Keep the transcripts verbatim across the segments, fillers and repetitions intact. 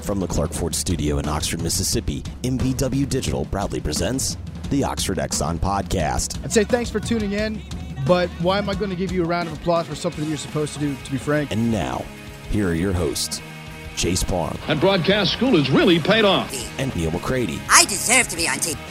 From the Clark Ford Studio in Oxford, Mississippi, M B W Digital proudly presents the Oxford Exxon Podcast. I'd say thanks for tuning in, but why am I going to give you a round of applause for something that you're supposed to do, to be frank? And now, here are your hosts, Chase Parham. And broadcast school has really paid off. And Neil McCready. I deserve to be on T V.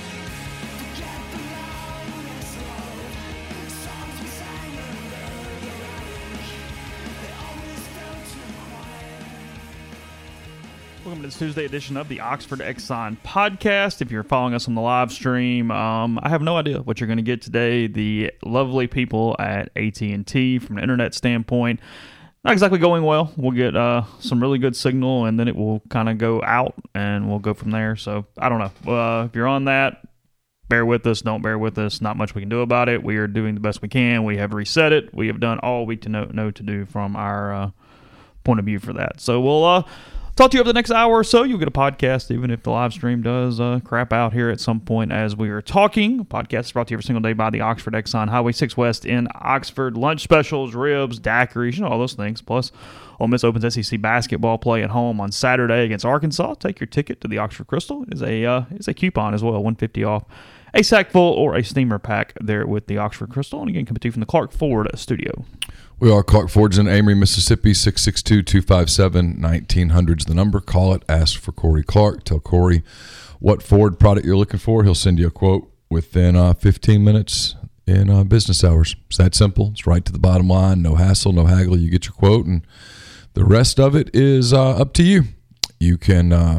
Welcome to this Tuesday edition of the Oxford Exxon Podcast. If you're following us on the live stream, um, I have no idea what you're going to get today. The lovely people at A T and T, from an internet standpoint, not exactly going well. We'll get uh, some really good signal, and then it will kind of go out, and we'll go from there. So, I don't know. Uh, if you're on that, bear with us. Don't bear with us. Not much we can do about it. We are doing the best we can. We have reset it. We have done all we to know, know to do from our uh, point of view for that. So, we'll... Uh, Talk to you over the next hour or so. You'll get a podcast, even if the live stream does uh, crap out here at some point as we are talking. Podcast is brought to you every single day by the Oxford Exxon, Highway six West in Oxford. Lunch specials, ribs, daiquiris, you know, all those things. Plus, Ole Miss opens S E C basketball play at home on Saturday against Arkansas. Take your ticket to the Oxford Crystal. It is a, uh, it's a coupon as well, one hundred fifty dollars off a sack full or a steamer pack there with the Oxford Crystal. And again, coming to you from the Clark Ford studio. We are Clark Ford's in Amory, Mississippi. Six six two, two five seven, one nine zero zero is the number. Call it. Ask for Corey Clark. Tell Corey what Ford product you're looking for. He'll send you a quote within uh, fifteen minutes in uh, business hours. It's that simple. It's right to the bottom line. No hassle, no haggle. You get your quote, and the rest of it is uh, up to you. You can uh,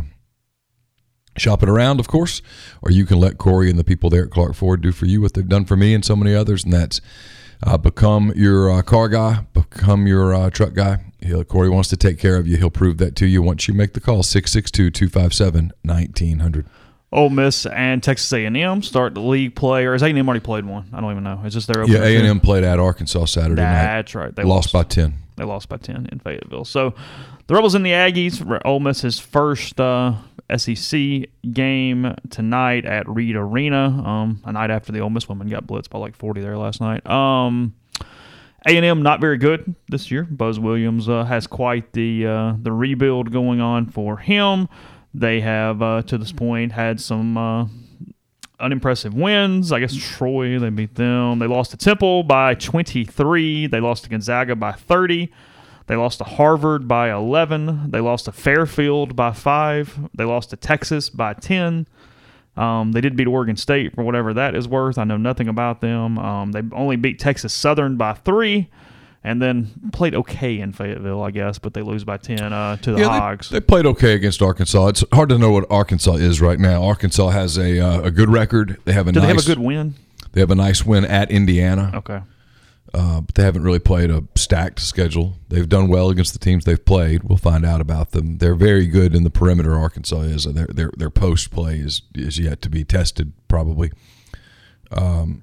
shop it around, of course, or you can let Corey and the people there at Clark Ford do for you what they've done for me and so many others, and that's Uh, become your uh, car guy, become your uh, truck guy. He'll, Corey wants to take care of you. He'll prove that to you once you make the call. six six two, two five seven, one nine zero zero. Ole Miss and Texas A and M start the league play, or has A and M already played one? I don't even know. Is this their opener? Yeah, A and M played at Arkansas Saturday That's night. That's right. They lost, lost by ten. They lost by ten in Fayetteville. So the Rebels and the Aggies, Ole Miss's first uh, S E C game tonight at Reed Arena, um, a night after the Ole Miss women got blitzed by like forty there last night. Um, A and M not very good this year. Buzz Williams uh, has quite the uh, the rebuild going on for him. They have, uh, to this point, had some uh, unimpressive wins. I guess Troy, they beat them. They lost to Temple by twenty-three. They lost to Gonzaga by thirty. They lost to Harvard by eleven. They lost to Fairfield by five. They lost to Texas by ten. Um, they did beat Oregon State for whatever that is worth. I know nothing about them. Um, they only beat Texas Southern by three, and then played okay in Fayetteville, I guess, but they lose by ten uh, to the yeah, Hogs. They, they played okay against Arkansas. It's hard to know what Arkansas is right now. Arkansas has a uh, a good record. They have a Do nice, they have a good win? They have a nice win at Indiana. Okay. Uh, but they haven't really played a stacked schedule. They've done well against the teams they've played. We'll find out about them. They're very good in the perimeter. Arkansas is. Their their their post play is is yet to be tested, probably. Um,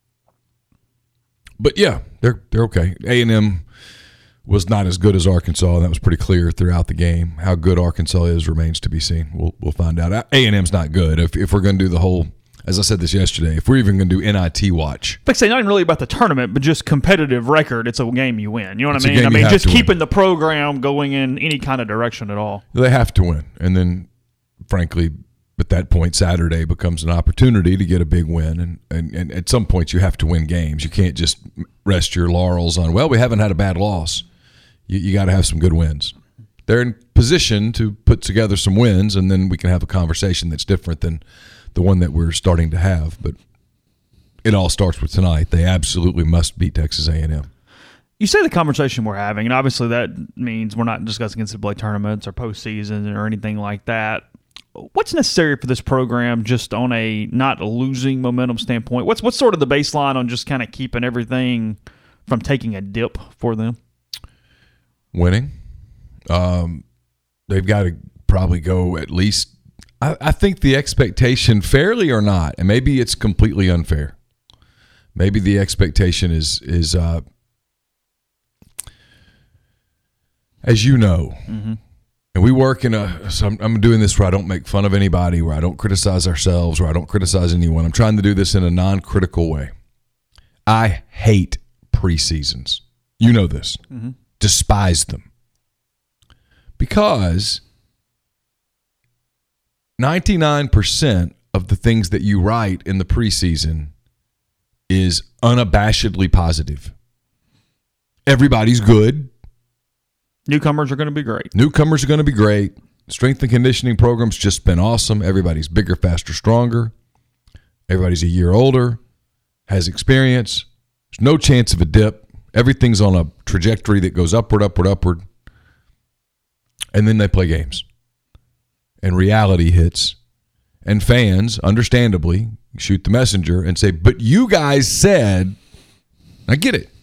but yeah, they're they're okay. A and M was not as good as Arkansas. That was pretty clear throughout the game. How good Arkansas is remains to be seen. We'll we'll find out. A and M's not good. If if we're going to do the whole. As I said this yesterday, if we're even going to do N I T watch. Like I say, not even really about the tournament, but just competitive record. It's a game you win. You know what it's I mean? I mean, just keeping win. the program going in any kind of direction at all. They have to win. And then, frankly, at that point, Saturday becomes an opportunity to get a big win. And, and, and at some point, you have to win games. You can't just rest your laurels on, well, we haven't had a bad loss. You, you got to have some good wins. They're in position to put together some wins, and then we can have a conversation that's different than the one that we're starting to have. But it all starts with tonight. They absolutely must beat Texas A and M. You say the conversation we're having, and obviously that means we're not discussing N C double A tournaments or postseason or anything like that. What's necessary for this program just on a not losing momentum standpoint? What's what's sort of the baseline on just kind of keeping everything from taking a dip for them? Winning. Um, they've got to probably go at least I, I think the expectation, fairly or not, and maybe it's completely unfair. Maybe the expectation is is uh, as you know, mm-hmm. and we work in a. So I'm, I'm doing this where I don't make fun of anybody, where I don't criticize ourselves, where I don't criticize anyone. I'm trying to do this in a non-critical way. I hate preseasons. You know this. Mm-hmm. Despise them. Because ninety-nine percent of the things that you write in the preseason is unabashedly positive. Everybody's good. Newcomers are going to be great. Newcomers are going to be great. Strength and conditioning program's just been awesome. Everybody's bigger, faster, stronger. Everybody's a year older, has experience. There's no chance of a dip. Everything's on a trajectory that goes upward, upward, upward. And then they play games. And reality hits. And fans, understandably, shoot the messenger and say, but you guys said, I get it.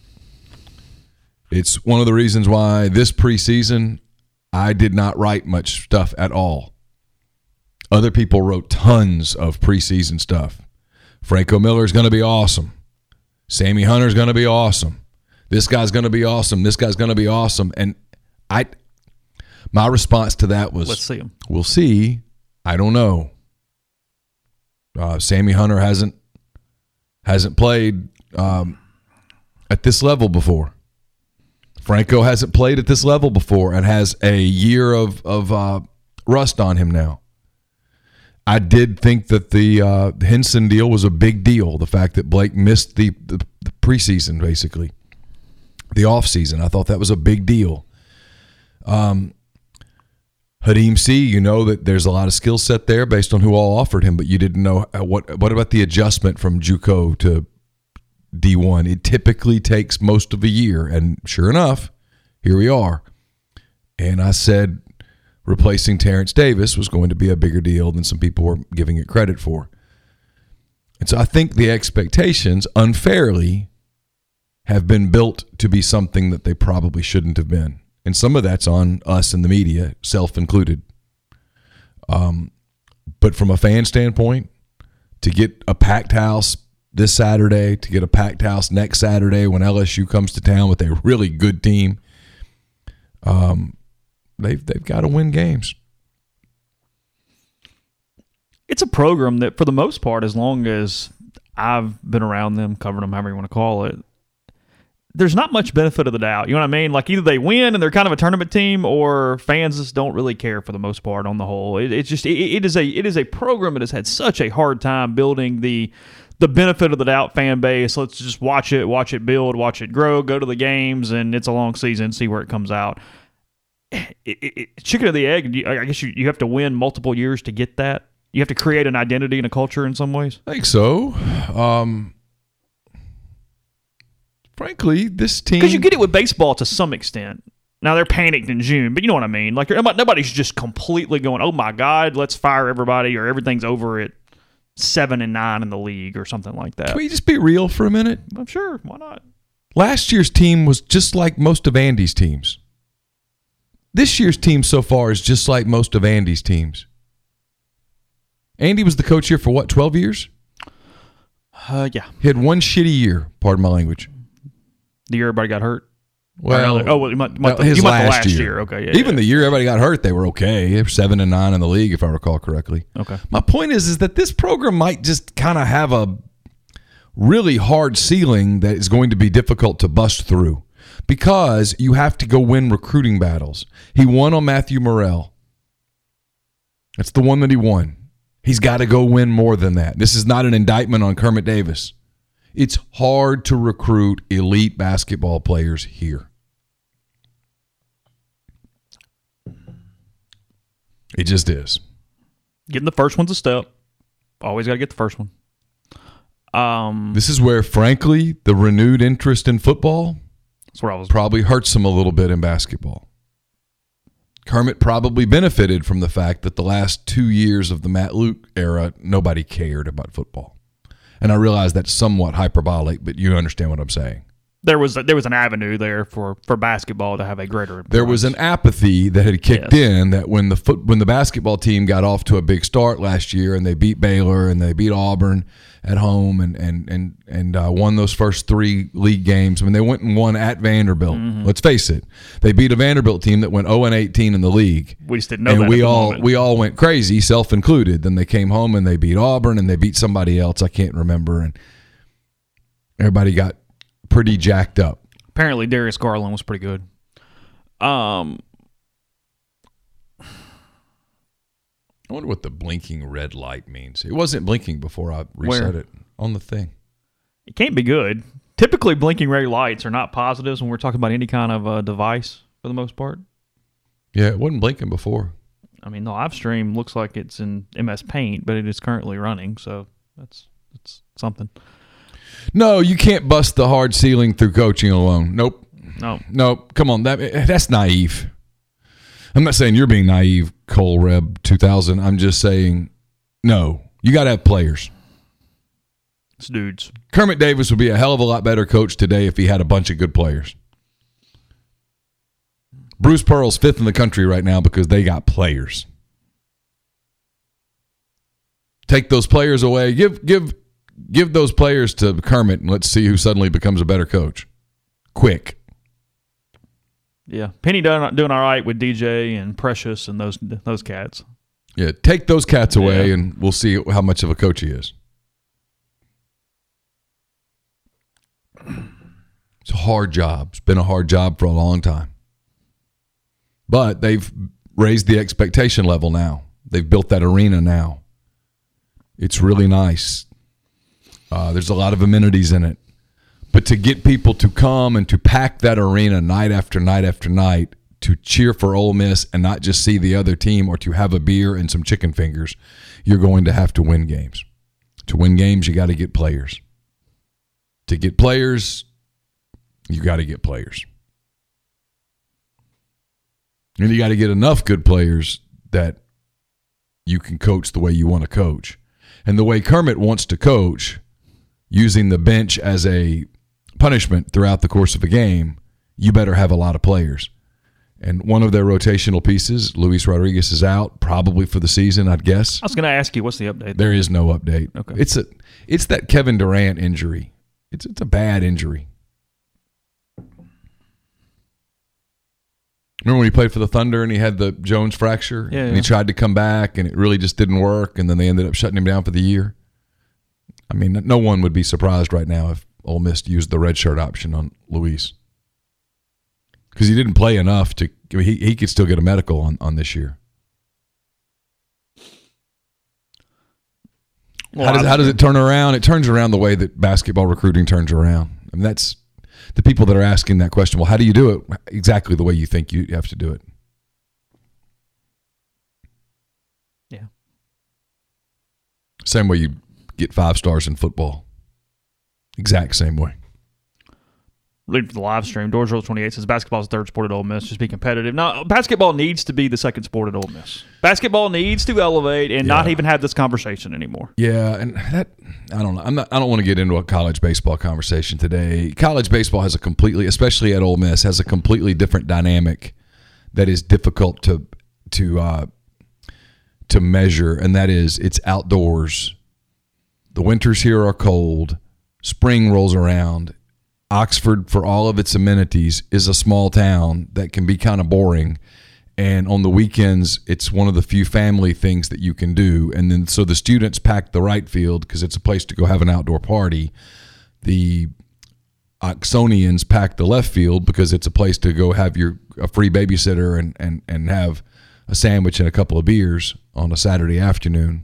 It's one of the reasons why this preseason, I did not write much stuff at all. Other people wrote tons of preseason stuff. Franco Miller is going to be awesome. Sammy Hunter is going to be awesome. This guy's going to be awesome. This guy's going to be awesome. And I, my response to that was, let's see him. We'll see. I don't know. Uh, Sammy Hunter hasn't hasn't played um, at this level before. Franco hasn't played at this level before and has a year of of uh, rust on him now. I did think that the uh, Henson deal was a big deal. The fact that Blake missed the, the, the preseason, basically, the offseason. I thought that was a big deal. Um, Hadim C, you know that there's a lot of skill set there based on who all offered him, but you didn't know what. What about the adjustment from JUCO to D one? It typically takes most of a year, and sure enough, here we are. And I said replacing Terrence Davis was going to be a bigger deal than some people were giving it credit for. And so I think the expectations, unfairly, have been built to be something that they probably shouldn't have been. And some of that's on us in the media, self included. Um, but from a fan standpoint, to get a packed house this Saturday, to get a packed house next Saturday when L S U comes to town with a really good team, um, they've they've got to win games. It's a program that, for the most part, as long as I've been around them, covered them, however you want to call it, there's not much benefit of the doubt. You know what I mean? Like, either they win and they're kind of a tournament team, or fans just don't really care for the most part on the whole. It, it's just it, it is a it is a program that has had such a hard time building the the benefit of the doubt fan base. Let's just watch it, watch it build, watch it grow, go to the games, and it's a long season, see where it comes out. It, it, it, chicken or the egg, I guess you, you have to win multiple years to get that. You have to create an identity and a culture in some ways. I think so. Um Frankly, this team... Because you get it with baseball to some extent. Now, they're panicked in June, but you know what I mean. Like, nobody's just completely going, oh, my God, let's fire everybody, or everything's over at seven and nine in the league or something like that. Can we just be real for a minute? I'm sure. Why not? Last year's team was just like most of Andy's teams. This year's team so far is just like most of Andy's teams. Andy was the coach here for, what, twelve years? Uh, yeah. He had one shitty year, pardon my language. The year everybody got hurt? Well, oh, well, you might, might, his you might last, the last year. year. Okay, yeah, Even yeah. the year everybody got hurt, they were okay. They were seven and nine in the league, if I recall correctly. Okay. My point is, is that this program might just kind of have a really hard ceiling that is going to be difficult to bust through, because you have to go win recruiting battles. He won on Matthew Morrell. That's the one that he won. He's got to go win more than that. This is not an indictment on Kermit Davis. It's hard to recruit elite basketball players here. It just is. Getting the first one's a step. Always got to get the first one. Um, This is where, frankly, the renewed interest in football that's where I was. probably hurts him a little bit in basketball. Kermit probably benefited from the fact that the last two years of the Matt Luke era, nobody cared about football. And I realize that's somewhat hyperbolic, but you understand what I'm saying. There was a, there was an avenue there for, for basketball to have a greater influence. There was an apathy that had kicked Yes. in that when the foot when the basketball team got off to a big start last year and they beat Baylor and they beat Auburn at home and and and and uh, won those first three league games. I mean, they went and won at Vanderbilt. Mm-hmm. Let's face it, they beat a Vanderbilt team that went oh and eighteen in the league. We just didn't know and that. we at the all moment. we all went crazy, self included. Then they came home and they beat Auburn and they beat somebody else I can't remember, and everybody got pretty jacked up. Apparently, Darius Garland was pretty good. Um, I wonder what the blinking red light means. It wasn't blinking before I reset Where? it on the thing. It can't be good. Typically, blinking red lights are not positives when we're talking about any kind of uh, device for the most part. Yeah, it wasn't blinking before. I mean, the live stream looks like it's in M S Paint, but it is currently running, so that's that's something. No, you can't bust the hard ceiling through coaching alone. Nope. No. Nope. Come on. That That's naive. I'm not saying you're being naive, Cole Reb two thousand. I'm just saying, no. You got to have players. It's dudes. Kermit Davis would be a hell of a lot better coach today if he had a bunch of good players. Bruce Pearl's fifth in the country right now because they got players. Take those players away. Give give give those players to Kermit, and let's see who suddenly becomes a better coach. Quick. Yeah. Penny doing, doing all right with D J and Precious and those those cats. Yeah, take those cats away, Yeah. and we'll see how much of a coach he is. It's a hard job. It's been a hard job for a long time. But they've raised the expectation level now. They've built that arena now. It's really nice. Uh, there's a lot of amenities in it. But to get people to come and to pack that arena night after night after night to cheer for Ole Miss and not just see the other team or to have a beer and some chicken fingers, you're going to have to win games. To win games, you got to get players. To get players, you got to get players. And you got to get enough good players that you can coach the way you want to coach. And the way Kermit wants to coach, using the bench as a punishment throughout the course of a game, you better have a lot of players. And one of their rotational pieces, Luis Rodriguez, is out probably for the season, I'd guess. I was going to ask you, what's the update? There is no update. Okay. It's a, it's that Kevin Durant injury. It's it's a bad injury. Remember when he played for the Thunder and he had the Jones fracture? Yeah, and yeah. he tried to come back and it really just didn't work, and then they ended up shutting him down for the year? I mean, no one would be surprised right now if Ole Miss used the redshirt option on Luis. Because he didn't play enough to – he he could still get a medical on, on this year. Well, how does how does it turn around? It turns around the way that basketball recruiting turns around. I mean, that's the people that are asking that question. Well, how do you do it? Exactly the way you think you have to do it. Yeah. Same way you get five stars in football. Exact same way. Leading for the live stream, Doors Rule twenty-eight says basketball is the third sport at Ole Miss. Just be competitive. No, basketball needs to be the second sport at Ole Miss. Basketball needs to elevate and not Yeah. even have this conversation anymore. Yeah, and that I don't know. I'm not. I don't want to get into a college baseball conversation today. College baseball has a completely, especially at Ole Miss, has a completely different dynamic that is difficult to to uh, to measure, and that is it's outdoors. The winters here are cold. Spring rolls around. Oxford, for all of its amenities, is a small town that can be kind of boring. And on the weekends, it's one of the few family things that you can do. And then so the students pack the right field because it's a place to go have an outdoor party. The Oxonians pack the left field because it's a place to go have your a free babysitter and, and, and have a sandwich and a couple of beers on a Saturday afternoon.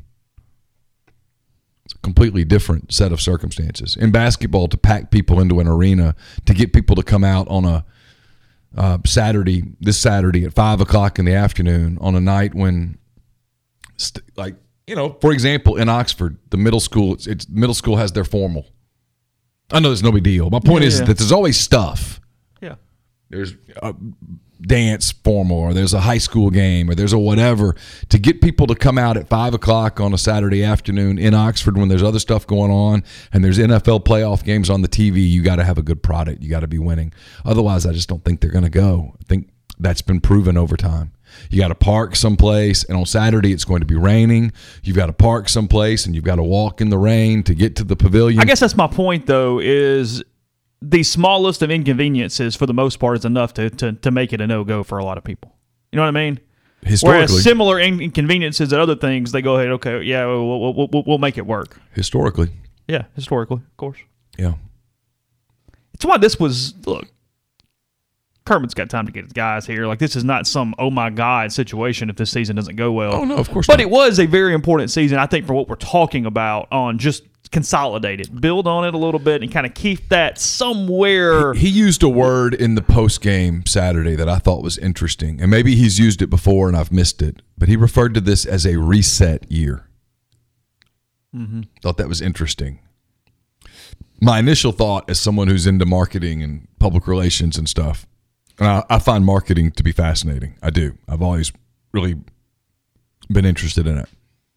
It's a completely different set of circumstances. In basketball, to pack people into an arena, to get people to come out on a uh, Saturday, this Saturday at five o'clock in the afternoon on a night when, st- like, you know, for example, in Oxford, the middle school, it's, it's middle school has their formal. I know there's no big deal. My point Yeah, is yeah. that there's always stuff. Yeah. There's a dance formal, or there's a high school game, or there's a whatever, to get people to come out at five o'clock on a Saturday afternoon in Oxford when there's other stuff going on and there's N F L playoff games on the T V. You got to have a good product. You got to be winning. Otherwise, I just don't think they're going to go. I think that's been proven over time. You got to park someplace, and on Saturday it's going to be raining. You've got to park someplace, and you've got to walk in the rain to get to the pavilion. I guess that's my point, though, is the smallest of inconveniences, for the most part, is enough to, to, to make it a no-go for a lot of people. You know what I mean? Historically, Whereas similar in- inconveniences at other things, they go ahead, okay, yeah, we'll, we'll, we'll, we'll make it work. historically, Yeah, historically, of course. yeah. It's why this was, look, Kermit's got time to get his guys here. Like, this is not some oh my god situation if this season doesn't go well. Oh no, of course but not. it was a very important season, I think, for what we're talking about on just consolidate it, build on it a little bit, and kind of keep that somewhere. He, he used a word in the post game Saturday that I thought was interesting, and maybe he's used it before and I've missed it. But he referred to this as a reset year. Mm-hmm. Thought that was interesting. My initial thought, as someone who's into marketing and public relations and stuff, and I, I find marketing to be fascinating. I do. I've always really been interested in it.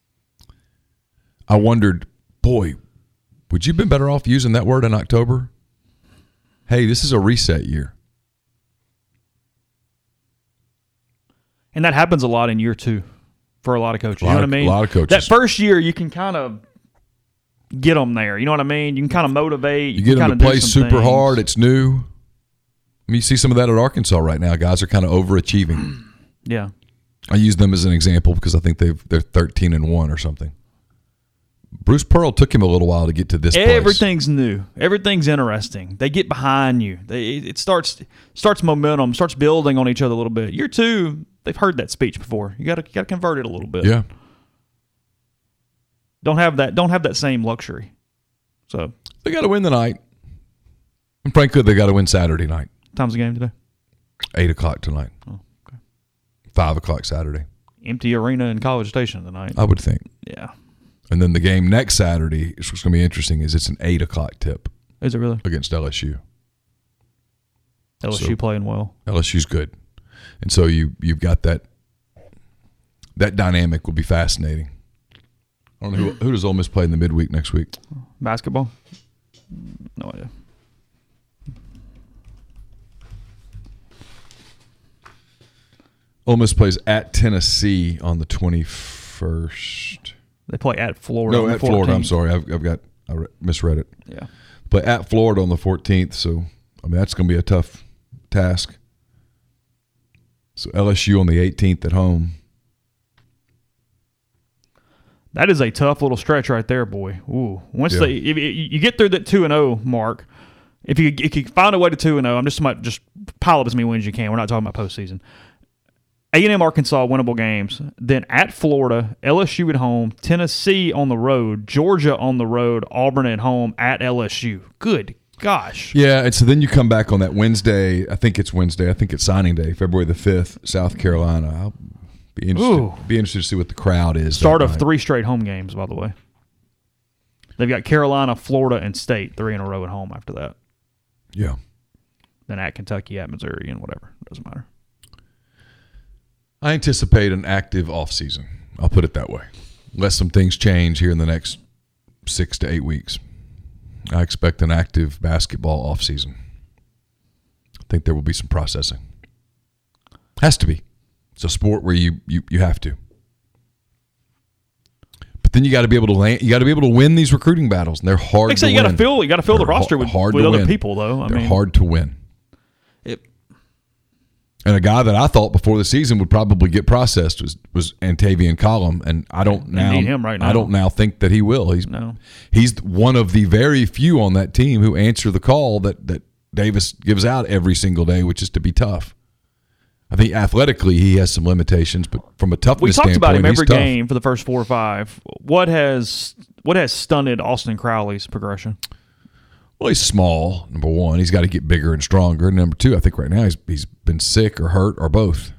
I wondered, boy, would you have been better off using that word in October? Hey, this is a reset year. And that happens a lot in year two for a lot of coaches. You know what I mean? A lot of coaches. That first year, you can kind of get them there. You know what I mean? You can kind of motivate. You, you get them to play super things. hard. It's new. I mean, you see some of that at Arkansas right now. Guys are kind of overachieving. Yeah. I use them as an example because I think they've they're thirteen and one or something. Bruce Pearl took him a little while to get to this place. Everything's new. Everything's interesting. They get behind you. They it starts starts momentum, starts building on each other a little bit. Year two, they've heard that speech before. You got to got to convert it a little bit. Yeah. Don't have that. Don't have that same luxury. So they got to win tonight. And frankly, they got to win Saturday night. Time's the game today. Eight o'clock tonight. Oh, okay. Five o'clock Saturday. Empty arena in College Station tonight. I would think. Yeah. And then the game next Saturday, which is going to be interesting, is it's an eight o'clock tip. Is it really? Against L S U. L S U so, playing well. L S U's good. And so you, you've got that that dynamic will be fascinating. I don't know who, who does Ole Miss play in the midweek next week? Basketball? No idea. Ole Miss plays at Tennessee on the twenty-first. They play at Florida. No, on the at Florida. I'm fourteenth. sorry. I've, I've got I re- misread it. Yeah. Play at Florida on the fourteenth. So, I mean, that's going to be a tough task. So, L S U on the eighteenth at home. That is a tough little stretch right there, boy. Ooh, once Yeah. they if you you get through that two and zero mark, if you if you find a way to two and zero, I'm just about just pile up as many wins as you can. We're not talking about postseason. A and M Arkansas winnable games, then at Florida, L S U at home, Tennessee on the road, Georgia on the road, Auburn at home, at L S U. Good gosh. Yeah, and so then you come back on that Wednesday. I think it's Wednesday. I think it's signing day, February the fifth, South Carolina. I'll be interested, be interested to see what the crowd is. Start that of night. three straight home games, by the way. They've got Carolina, Florida, and State, three in a row at home after that. Yeah. Then at Kentucky, at Missouri, and whatever. Doesn't matter. I anticipate an active offseason. I'll put it that way. Unless some things change here in the next six to eight weeks. I expect an active basketball offseason. I think there will be some processing. Has to be. It's a sport where you you, you have to. But then you got to be able to land, you got to be able to win these recruiting battles, and they're hard Like I to said, you win. got to fill you got to fill They're the roster ha- with, hard with to other win. people, though. I They're mean, hard to win. It, And a guy that I thought before the season would probably get processed was was Antavian Collum, and I don't They now need him right now. I don't now think that he will. He's No. he's one of the very few on that team who answer the call that that Davis gives out every single day, which is to be tough. I think athletically he has some limitations, but from a toughness we talked about him standpoint, every he's tough. game for the first four or five. What has what has stunted Austin Crowley's progression? Well, he's small, number one. He's got to get bigger and stronger. And number two, I think right now he's he's been sick or hurt or both.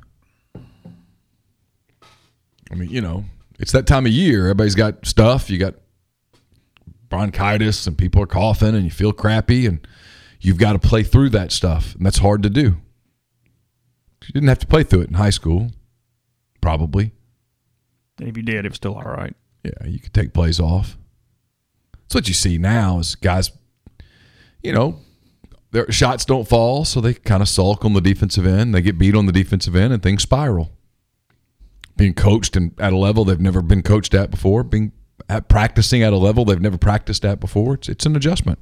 I mean, you know, it's that time of year. Everybody's got stuff. You got bronchitis and people are coughing and you feel crappy and you've got to play through that stuff. And that's hard to do. You didn't have to play through it in high school, probably. And if you did, it was still all right. Yeah, you could take plays off. That's what you see now is guys, you know, their shots don't fall, so they kind of sulk on the defensive end. They get beat on the defensive end, and things spiral. Being coached and at a level they've never been coached at before, being at practicing at a level they've never practiced at before, it's it's an adjustment.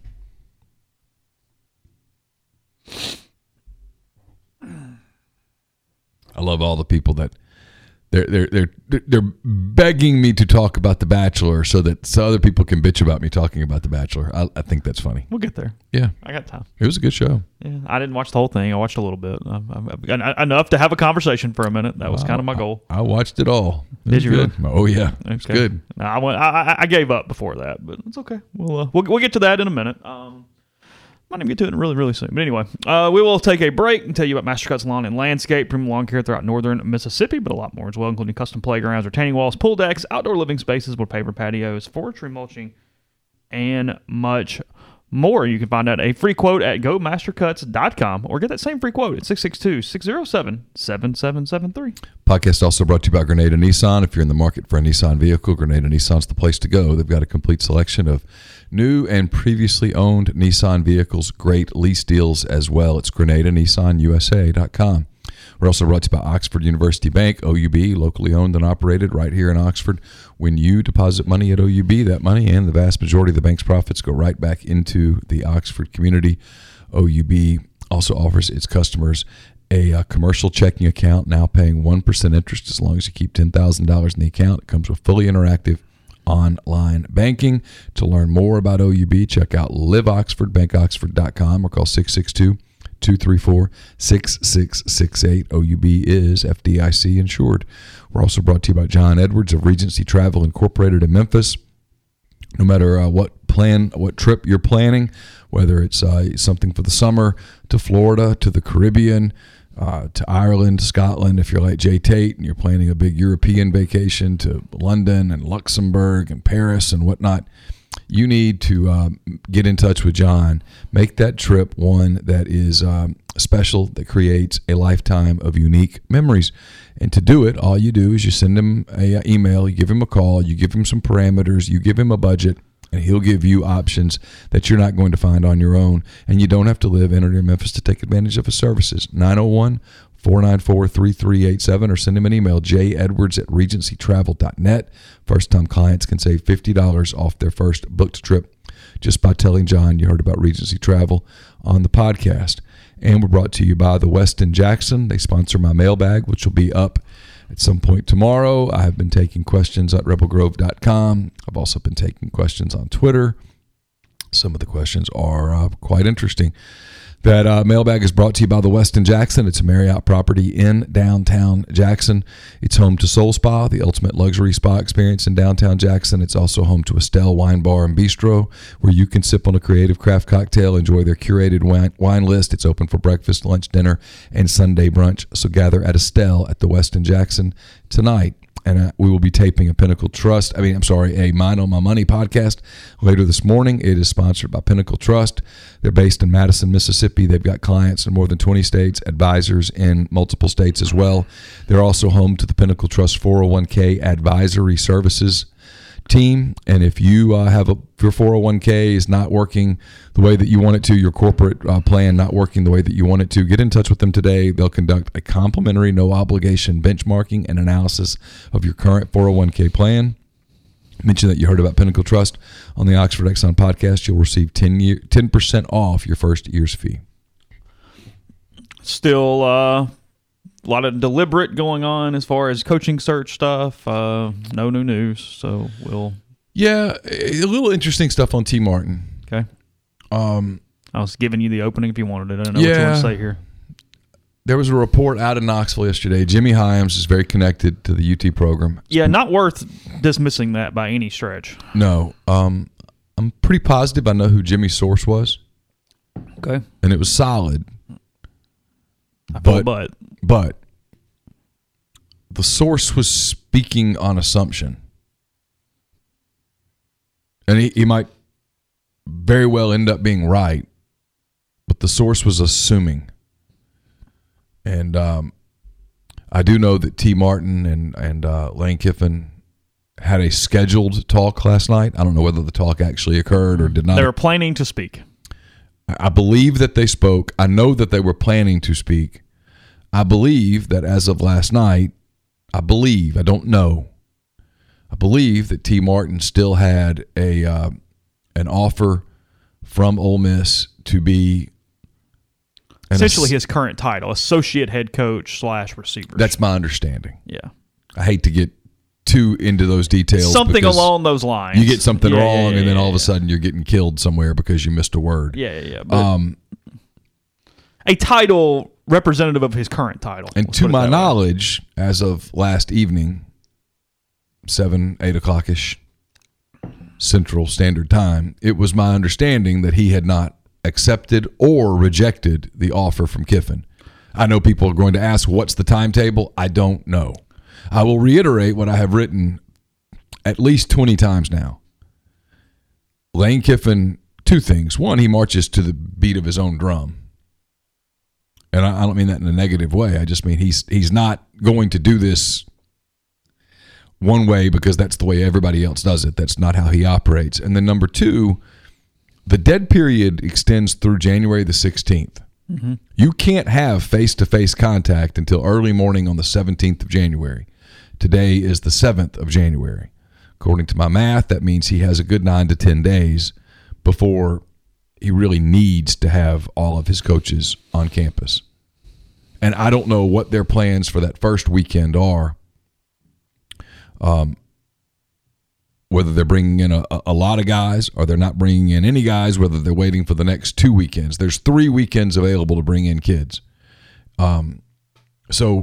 I love all the people that They're they're they're they're begging me to talk about The Bachelor so that so other people can bitch about me talking about The Bachelor. I, I think that's funny. We'll get there. Yeah, I got time. It was a good show. Yeah, I didn't watch the whole thing. I watched a little bit. Um, enough to have a conversation for a minute. That was kind of my goal. I, I watched it all. It Did you good. really? Oh yeah, okay. It's good. No, I went. I, I gave up before that, but it's okay. We'll uh, we'll, we'll get to that in a minute. Um, Might even get to it really, really soon. But anyway, uh, we will take a break and tell you about Mastercuts Lawn and Landscape, premium lawn care throughout northern Mississippi, but a lot more as well, including custom playgrounds, retaining walls, pool decks, outdoor living spaces with paper patios, forestry mulching, and much more. You can find out a free quote at go master cuts dot com or get that same free quote at six six two, six zero seven, seven seven seven three. Podcast also brought to you by Grenada Nissan. If you're in the market for a Nissan vehicle, Grenada Nissan's the place to go. They've got a complete selection of new and previously owned Nissan vehicles, great lease deals as well. It's Grenada Nissan U S A dot com. We're also brought to you by Oxford University Bank, O U B, locally owned and operated right here in Oxford. When you deposit money at O U B, that money and the vast majority of the bank's profits go right back into the Oxford community. O U B also offers its customers a, a commercial checking account, now paying one percent interest as long as you keep ten thousand dollars in the account. It comes with fully interactive online banking. To learn more about O U B, check out live oxford bank oxford dot com or call six six two, two three four, six six six eight. O U B is F D I C insured. We're also brought to you by John Edwards of Regency Travel Incorporated in Memphis. No matter uh, what plan, what trip you're planning, whether it's uh, something for the summer, to Florida, to the Caribbean, uh, to Ireland, Scotland, if you're like Jay Tate and you're planning a big European vacation, to London and Luxembourg and Paris and whatnot, you need to um, get in touch with John. Make that trip one that is um, special, that creates a lifetime of unique memories. And to do it, all you do is you send him an email, you give him a call, you give him some parameters, you give him a budget, and he'll give you options that you're not going to find on your own. And you don't have to live in or near Memphis to take advantage of his services. nine oh one, four nine four, three three eight seven or send him an email, j edwards at regency travel dot net. First-time clients can save fifty dollars off their first booked trip just by telling John you heard about Regency Travel on the podcast. And we're brought to you by the Westin Jackson. They sponsor my mailbag, which will be up at some point tomorrow. I have been taking questions at rebel grove dot com. I've also been taking questions on Twitter. Some of the questions are uh, quite interesting. That uh, mailbag is brought to you by the Westin Jackson. It's a Marriott property in downtown Jackson. It's home to Soul Spa, the ultimate luxury spa experience in downtown Jackson. It's also home to Estelle Wine Bar and Bistro, where you can sip on a creative craft cocktail, enjoy their curated wine, wine list. It's open for breakfast, lunch, dinner, and Sunday brunch. So gather at Estelle at the Westin Jackson tonight. And uh, we will be taping a Pinnacle Trust, I mean, I'm sorry, a Mind on My Money podcast later this morning. It is sponsored by Pinnacle Trust. They're based in Madison, Mississippi. They've got clients in more than twenty states, advisors in multiple states as well. They're also home to the Pinnacle Trust four oh one k Advisory Services team. And if you uh, have a, if your four oh one k is not working the way that you want it to, your corporate uh, plan not working the way that you want it to, get in touch with them today. They'll conduct a complimentary, no obligation benchmarking and analysis of your current four oh one k plan. Mention that you heard about Pinnacle Trust on the Oxford Exxon podcast. You'll receive ten year, ten percent off your first year's fee. Still uh, a lot of deliberate going on as far as coaching search stuff. Uh, no new news, so we'll... Yeah, a little interesting stuff on T. Martin. Okay. Um, I was giving you the opening if you wanted it. I don't know yeah, what you want to say here. There was a report out of Knoxville yesterday. Jimmy Hyams is very connected to the U T program. Yeah, not worth dismissing that by any stretch. No. Um, I'm pretty positive I know who Jimmy's source was. Okay. And it was solid. I feel but, but the source was speaking on assumption. And he, he might very well end up being right, but the source was assuming. And um, I do know that T. Martin and, and uh, Lane Kiffin had a scheduled talk last night. I don't know whether the talk actually occurred or did not. They were planning to speak. I believe that they spoke. I know that they were planning to speak. I believe that as of last night, I believe, I don't know, I believe that T. Martin still had a uh, an offer from Ole Miss to be essentially ass- his current title, associate head coach slash receiver. That's my understanding. Yeah. I hate to get too into those details. Something along those lines. You get something yeah, wrong, yeah, and then all yeah. of a sudden you're getting killed somewhere because you missed a word. Yeah, yeah, yeah. But Um, a title representative of his current title. and Let's to put it my that way. knowledge, as of last evening, seven, eight o'clock ish Central Standard Time, it was my understanding that he had not accepted or rejected the offer from Kiffin. I know people are going to ask, what's the timetable? I don't know. I will reiterate what I have written at least twenty times now. Lane Kiffin, two things. One, he marches to the beat of his own drum. And I, I don't mean that in a negative way. I just mean he's he's not going to do this one way because that's the way everybody else does it. That's not how he operates. And then number two, the dead period extends through January the sixteenth. Mm-hmm. You can't have face-to-face contact until early morning on the seventeenth of January. Today is the seventh of January. According to my math, that means he has a good nine to ten days before he really needs to have all of his coaches on campus. And I don't know what their plans for that first weekend are. Um, whether they're bringing in a, a lot of guys or they're not bringing in any guys, whether they're waiting for the next two weekends. There's three weekends available to bring in kids. Um, so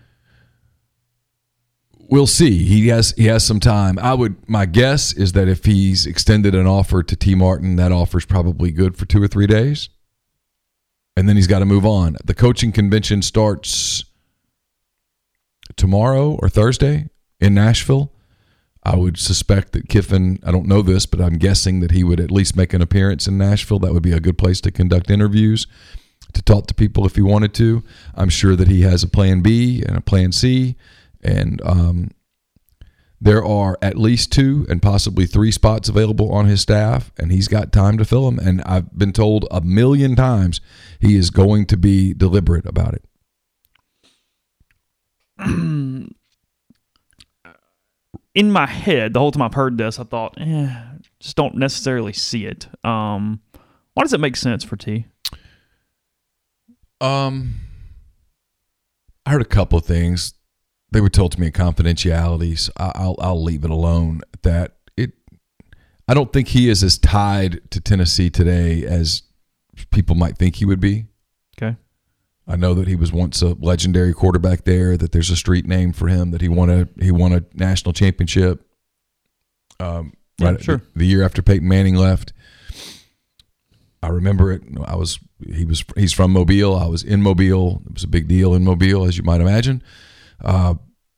we'll see. He has he has some time. I would my guess is that if he's extended an offer to T. Martin, that offer's probably good for two or three days. And then he's got to move on. The coaching convention starts tomorrow or Thursday in Nashville. I would suspect that Kiffin, I don't know this, but I'm guessing that he would at least make an appearance in Nashville. That would be a good place to conduct interviews, to talk to people if he wanted to. I'm sure that he has a plan B and a plan C. And um, there are at least two and possibly three spots available on his staff, and he's got time to fill them. And I've been told a million times he is going to be deliberate about it. In my head, the whole time I've heard this, I thought, eh, just don't necessarily see it. Um, why does it make sense for T? Um, I heard a couple of things. They were told to me in confidentiality, so I'll I'll leave it alone. That it, I don't think he is as tied to Tennessee today as people might think he would be. Okay. I know that he was once a legendary quarterback there. That there's a street name for him. That he won a he won a national championship. Um, Yeah, right sure. the, the year after Peyton Manning left. I remember it. I was he was he's from Mobile. I was in Mobile. It was a big deal in Mobile, as you might imagine. Uh,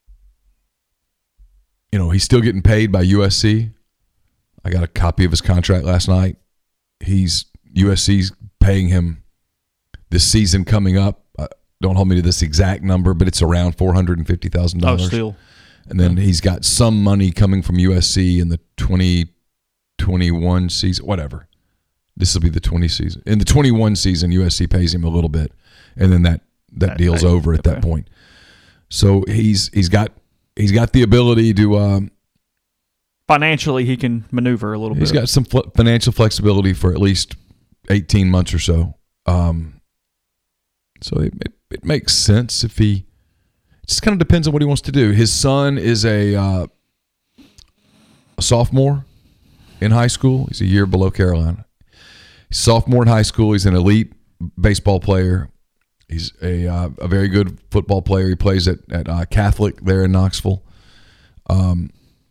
you know, he's still getting paid by U S C. I got a copy of his contract last night. He's U S C's paying him this season coming up. Uh, don't hold me to this exact number, but it's around four hundred and fifty thousand Oh, dollars. still. And then he's got some money coming from U S C in the twenty twenty-one season, whatever. This will be the twenty season. In the twenty-one season, U S C pays him a little bit, and then that that, That deal's pay. over at Okay. that point. So he's he's got he's got the ability to um, Financially, he can maneuver a little he's bit. got some fl- financial flexibility for at least eighteen months or so. Um, so it, it it makes sense if he. It just kind of depends on what he wants to do. His son is a uh, a sophomore in high school. He's a year below Carolina. He's a sophomore in high school. He's an elite baseball player. He's a uh, a very good football player. He plays at at uh, Catholic there in Knoxville. Um,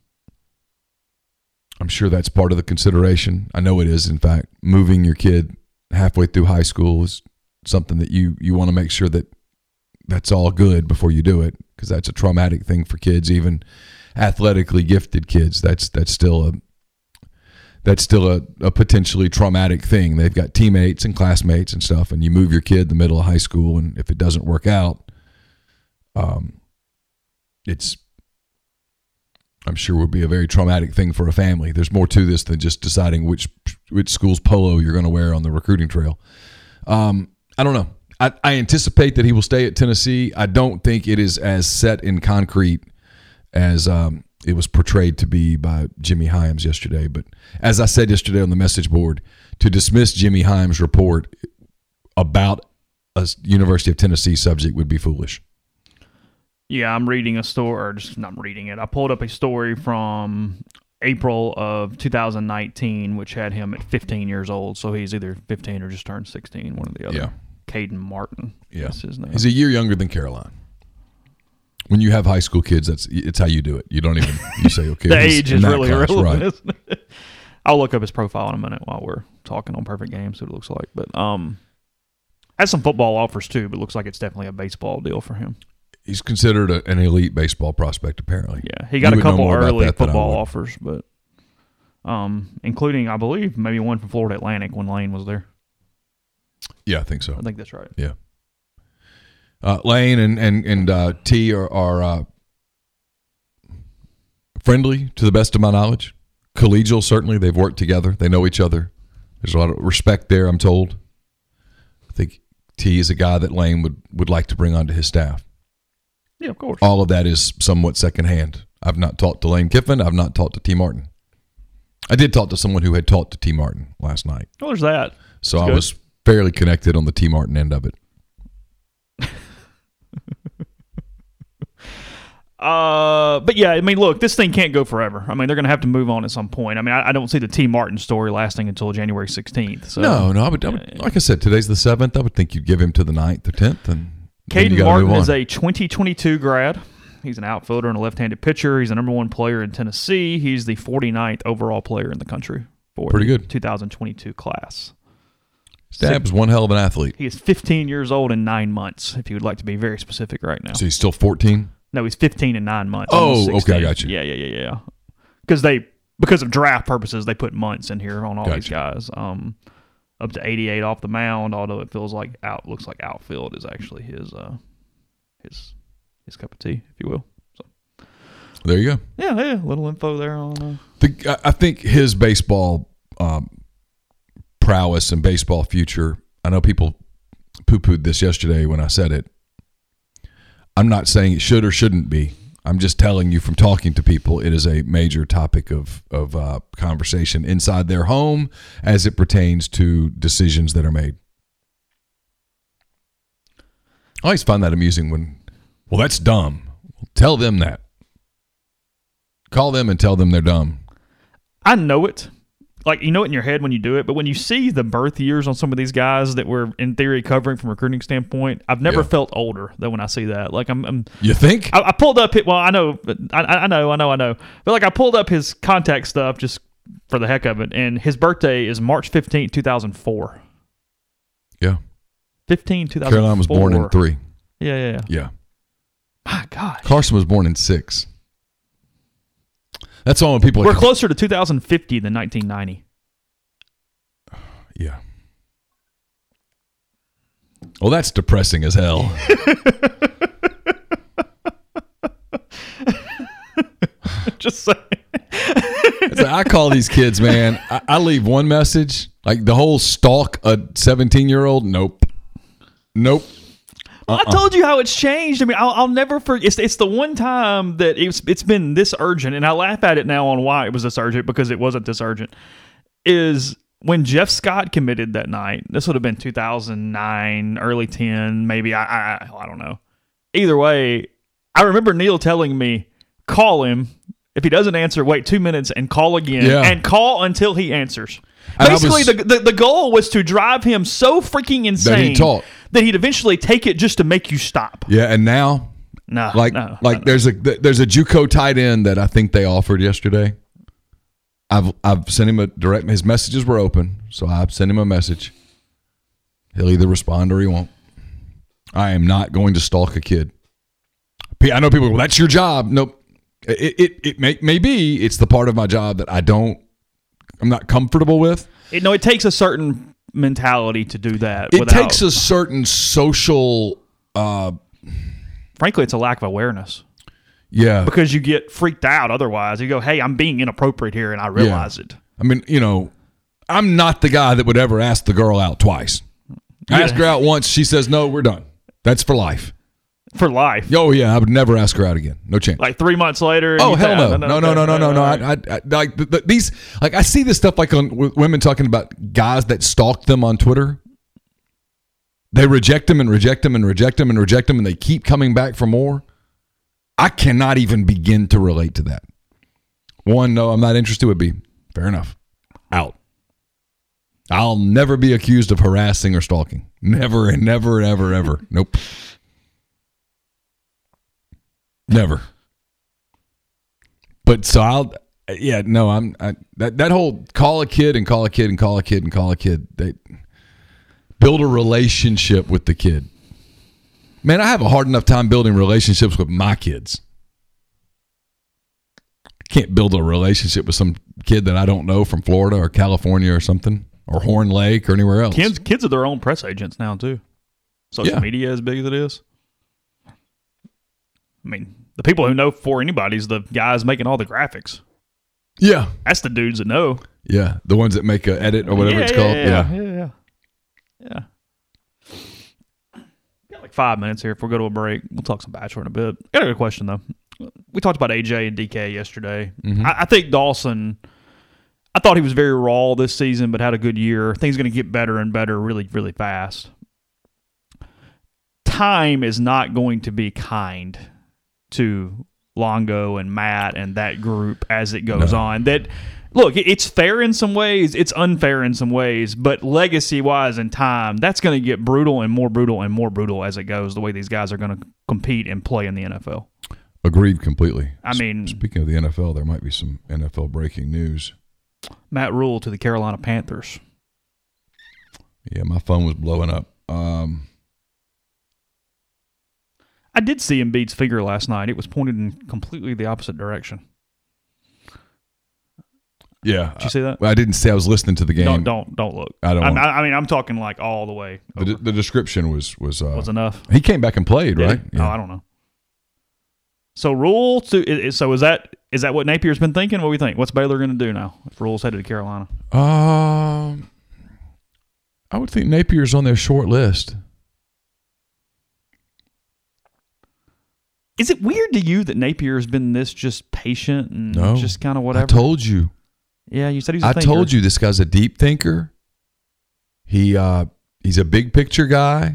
I'm sure that's part of the consideration. I know it is. In fact, moving your kid halfway through high school is something that you you want to make sure that that's all good before you do it, because that's a traumatic thing for kids, even athletically gifted kids. That's that's still a that's still a, a potentially traumatic thing. They've got teammates and classmates and stuff, and you move your kid in the middle of high school, and if it doesn't work out, um, it's I'm sure would be a very traumatic thing for a family. There's more to this than just deciding which which school's polo you're going to wear on the recruiting trail. Um, I don't know. I, I anticipate that he will stay at Tennessee. I don't think it is as set in concrete as um, it was portrayed to be by Jimmy Hyams yesterday. But as I said yesterday on the message board, to dismiss Jimmy Hyams' report about a University of Tennessee subject would be foolish. Yeah, I'm reading a story, or just not reading it. I pulled up a story from April of two thousand nineteen, which had him at fifteen years old. So he's either fifteen or just turned sixteen, one or the other. Yeah. Caden Martin. Yeah. That's his name. He's a year younger than Caroline. When you have high school kids, that's it's how you do it. You don't even, you say, okay. The he's age in is that really class, irrelevant, right. isn't it? I'll look up his profile in a minute while we're talking on Perfect Game, see what it looks like. But um, has some football offers too, but looks like it's definitely a baseball deal for him. He's considered a, an elite baseball prospect, apparently. Yeah, he got You a would know couple more about early that than I football would. offers, but um, including, I believe, maybe one from Florida Atlantic when Lane was there. Yeah, I think so. I think that's right. Yeah. Uh, Lane and and and uh, T are, are uh, friendly, to the best of my knowledge. Collegial, certainly. They've worked together. They know each other. There's a lot of respect there, I'm told. I think T is a guy that Lane would, would like to bring onto his staff. Yeah, of course. All of that is somewhat secondhand. I've not talked to Lane Kiffin. I've not talked to T. Martin. I did talk to someone who had talked to T. Martin last night. Well, there's that. So That's I good. was fairly connected on the T. Martin end of it. Uh, but yeah, I mean, look, this thing can't go forever. I mean, they're going to have to move on at some point. I mean, I, I don't see the T. Martin story lasting until January sixteenth. So. No, no. I would, I would, like I said, today's the seventh. I would think you'd give him to the ninth or tenth. And then you Caden gotta Martin move on. is a twenty twenty-two grad. He's an outfielder and a left-handed pitcher. He's the number one player in Tennessee. He's the forty-ninth overall player in the country for Pretty the good. two thousand twenty-two class. Stab's one hell of an athlete. He is fifteen years old and nine months, if you would like to be very specific right now. So he's still fourteen? No, he's fifteen and nine months. Oh, almost okay, I sixteen. got you. Yeah, yeah, yeah, yeah. Because they, because of draft purposes, they put months in here on all Gotcha. these guys. Um, up to eighty-eight off the mound. Although it feels like out, looks like outfield is actually his, uh, his, his cup of tea, if you will. So There you go. yeah, yeah, little info there on. Uh, The, I I think his baseball um, prowess and baseball future, I know people poo-pooed this yesterday when I said it. I'm not saying it should or shouldn't be. I'm just telling you from talking to people, it is a major topic of, of uh, conversation inside their home as it pertains to decisions that are made. I always find that amusing when, well, that's dumb. Tell them that. Call them and tell them they're dumb. I know it. Like, you know it in your head when you do it, but when you see the birth years on some of these guys that we're, in theory, covering from a recruiting standpoint, I've never Yeah. felt older than when I see that. Like, I'm, I'm You think? I, I pulled up, it. well, I know, but I, I know, I know, I know. But, like, I pulled up his contact stuff just for the heck of it, and his birthday is March fifteenth, two thousand four. Yeah. fifteen, two thousand four. Caroline was born in three. Yeah, yeah, yeah. Yeah. My gosh. Carson was born in six. That's all when people are We're like, closer to two thousand fifty than nineteen ninety. yeah. Well, that's depressing as hell. Just saying. It's like, I call these kids, man. I, I leave one message, like the whole stalk a seventeen-year-old. Nope. Nope. I told you how it's changed. I mean, I'll, I'll never forget. It's, it's the one time that it's it's been this urgent, and I laugh at it now on why it was this urgent, because it wasn't this urgent. Is when Jeff Scott committed that night. This would have been two thousand nine, early ten, maybe. I, I I don't know. Either way, I remember Neil telling me, call him. If he doesn't answer, wait two minutes and call again, Yeah. and call until he answers. And I Basically, was- the, the the goal was to drive him so freaking insane talked. that he'd eventually take it just to make you stop. Yeah, and now, No, like, no, like no, no. there's a there's a JUCO tight end that I think they offered yesterday. I've I've sent him a direct. His messages were open, so I've sent him a message. He'll either respond or he won't. I am not going to stalk a kid. I know people go, well, that's your job. Nope. It it it may, may be. It's the part of my job that I don't. I'm not comfortable with. It, no, it takes a certain mentality to do that. It without, takes a certain social. Uh, frankly, it's a lack of awareness yeah. because you get freaked out. Otherwise, you go, "Hey, I'm being inappropriate here," and I realize it. I mean, you know, I'm not the guy that would ever ask the girl out twice. I Yeah. asked her out once. She says, no, we're done. That's for life. For life. Oh, yeah, I would never ask her out again. No chance. Like three months later. Oh, you hell say, no. No, no, no, no, no, no. I, I, I, like, the, the, these, like, I see this stuff like on with women talking about guys that stalk them on Twitter. They reject them and reject them and reject them and reject them, and they keep coming back for more. I cannot even begin to relate to that. One, no, I'm not interested would be, fair enough, out. I'll never be accused of harassing or stalking. Never and never, ever, ever. Nope. Never. But so I'll, yeah, no, I'm, I, that, that whole call a kid and call a kid and call a kid and call a kid, they build a relationship with the kid. Man, I have a hard enough time building relationships with my kids. I can't build a relationship with some kid that I don't know from Florida or California or something, or Horn Lake or anywhere else. Kids, kids are their own press agents now, too. Social Yeah. media as big as it is. I mean, the people who know before anybody's the guys making all the graphics. Yeah. That's the dudes that know. Yeah. The ones that make a edit or whatever yeah, it's yeah, called. Yeah, yeah, yeah. Yeah. Got like five minutes here. If we go to a break, we'll talk some Bachelor in a bit. Got a good question, though. We talked about A J and D K yesterday. Mm-hmm. I, I think Dawson, I thought he was very raw this season, but had a good year. Things going to get better and better really, really fast. Time is not going to be kind to Longo and Matt and that group as it goes No. on. That look, it's fair in some ways, it's unfair in some ways, but legacy-wise and time, that's going to get brutal and more brutal and more brutal as it goes, the way these guys are going to compete and play in the N F L. Agreed completely. I mean, speaking of the N F L, there might be some N F L breaking news. Matt Rule to the Carolina Panthers. Yeah, my phone was blowing up. Um, I did see Embiid's finger last night. It was pointed in completely the opposite direction. yeah. Did you see that? I, I didn't say I was listening to the game. Don't don't don't look. I don't I, want- I mean, I'm talking like all the way. The, over. the description was was, uh, Was enough. he came back and played, Did right? he? Oh, I don't know. So Rule to is- so is that is that what Napier's been thinking? What do we think? What's Baylor going to do now if Rule's headed to Carolina? Um, I would think Napier's on their short list. Is it weird to you that Napier has been this just patient and No, just kind of whatever? I told you. Yeah, you said he's a I thinker. told you this guy's a deep thinker. He uh, he's a big picture guy.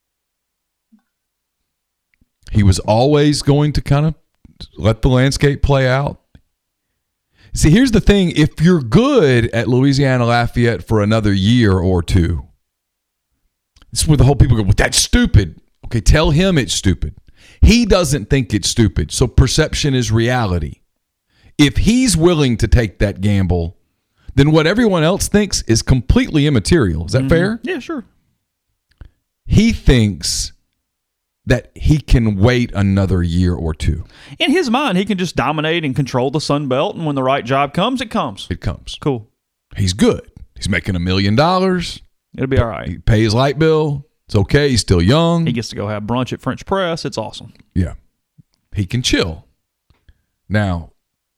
He was always going to kind of let the landscape play out. See, here's the thing. If you're good at Louisiana Lafayette for another year or two, this is where the whole people go, well, that's stupid. Okay, tell him it's stupid. He doesn't think it's stupid, so perception is reality. If he's willing to take that gamble, then what everyone else thinks is completely immaterial. Is that Mhm. fair? Yeah, sure. He thinks that he can wait another year or two. In his mind, he can just dominate and control the Sun Belt, and when the right job comes, it comes. It comes. Cool. He's good. He's making a million dollars. It'll be all right. He pays his light bill. It's okay. He's still young. He gets to go have brunch at French Press. It's awesome. Yeah. He can chill. Now,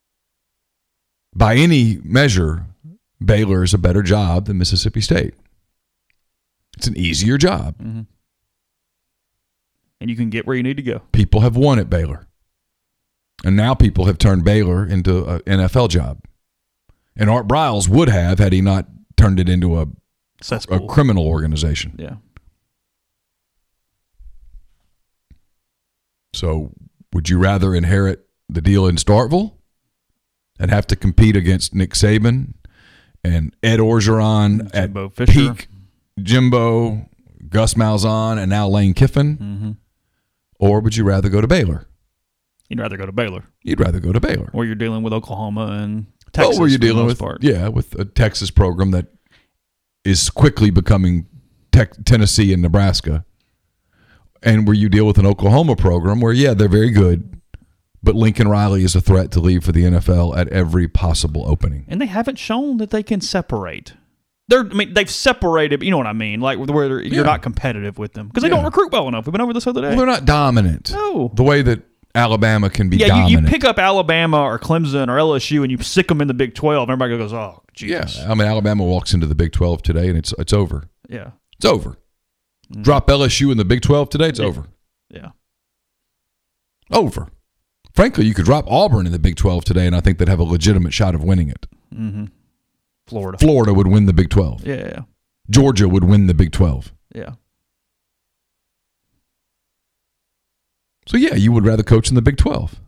by any measure, Baylor is a better job than Mississippi State. It's an easier job. Mm-hmm. And you can get where you need to go. People have won at Baylor. And now people have turned Baylor into an N F L job. And Art Briles would have had he not turned it into a, Cesspool. a criminal organization. Yeah. So would you rather inherit the deal in Starkville and have to compete against Nick Saban and Ed Orgeron at Jimbo Fisher. peak, Jimbo, Gus Malzahn, and now Lane Kiffin? Mm-hmm. Or would you rather go to Baylor? You'd rather go to Baylor, You'd rather go to Baylor. or you're dealing with Oklahoma and Texas. Oh, where you're for the dealing most with, part. yeah, with a Texas program that is quickly becoming tech, Tennessee and Nebraska. And where you deal with an Oklahoma program where, yeah, they're very good, but Lincoln Riley is a threat to leave for the N F L at every possible opening. And they haven't shown that they can separate. They're, I mean, they've separated, but you know what I mean, like where Yeah. you're not competitive with them because they Yeah. don't recruit well enough. We've been over this other day. Well, they're not dominant. No. The way that Alabama can be yeah, dominant. you, you pick up Alabama or Clemson or L S U and you sick them in the Big twelve. And everybody goes, "Oh, yeah, Jesus." I mean, Alabama walks into the Big twelve today, and it's it's over. Yeah, It's over. Mm-hmm. Drop L S U in the Big twelve today, it's over. yeah. Over. Frankly, you could drop Auburn in the Big twelve today, and I think they'd have a legitimate shot of winning it. Mm-hmm. Florida. Florida would win the Big twelve. Yeah, yeah, Georgia would win the Big twelve. yeah. So, yeah, you would rather coach in the Big twelve.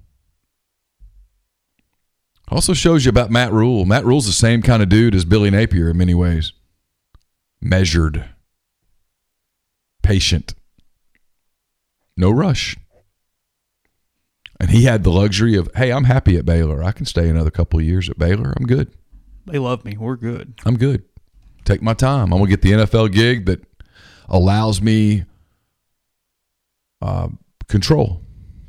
Also shows you about Matt Rule. Matt Rule's the same kind of dude as Billy Napier in many ways. Measured. Patient. No rush. And he had the luxury of, hey, I'm happy at Baylor. I can stay another couple of years at Baylor. I'm good. They love me. We're good. I'm good. Take my time. I'm going to get the N F L gig that allows me uh, control.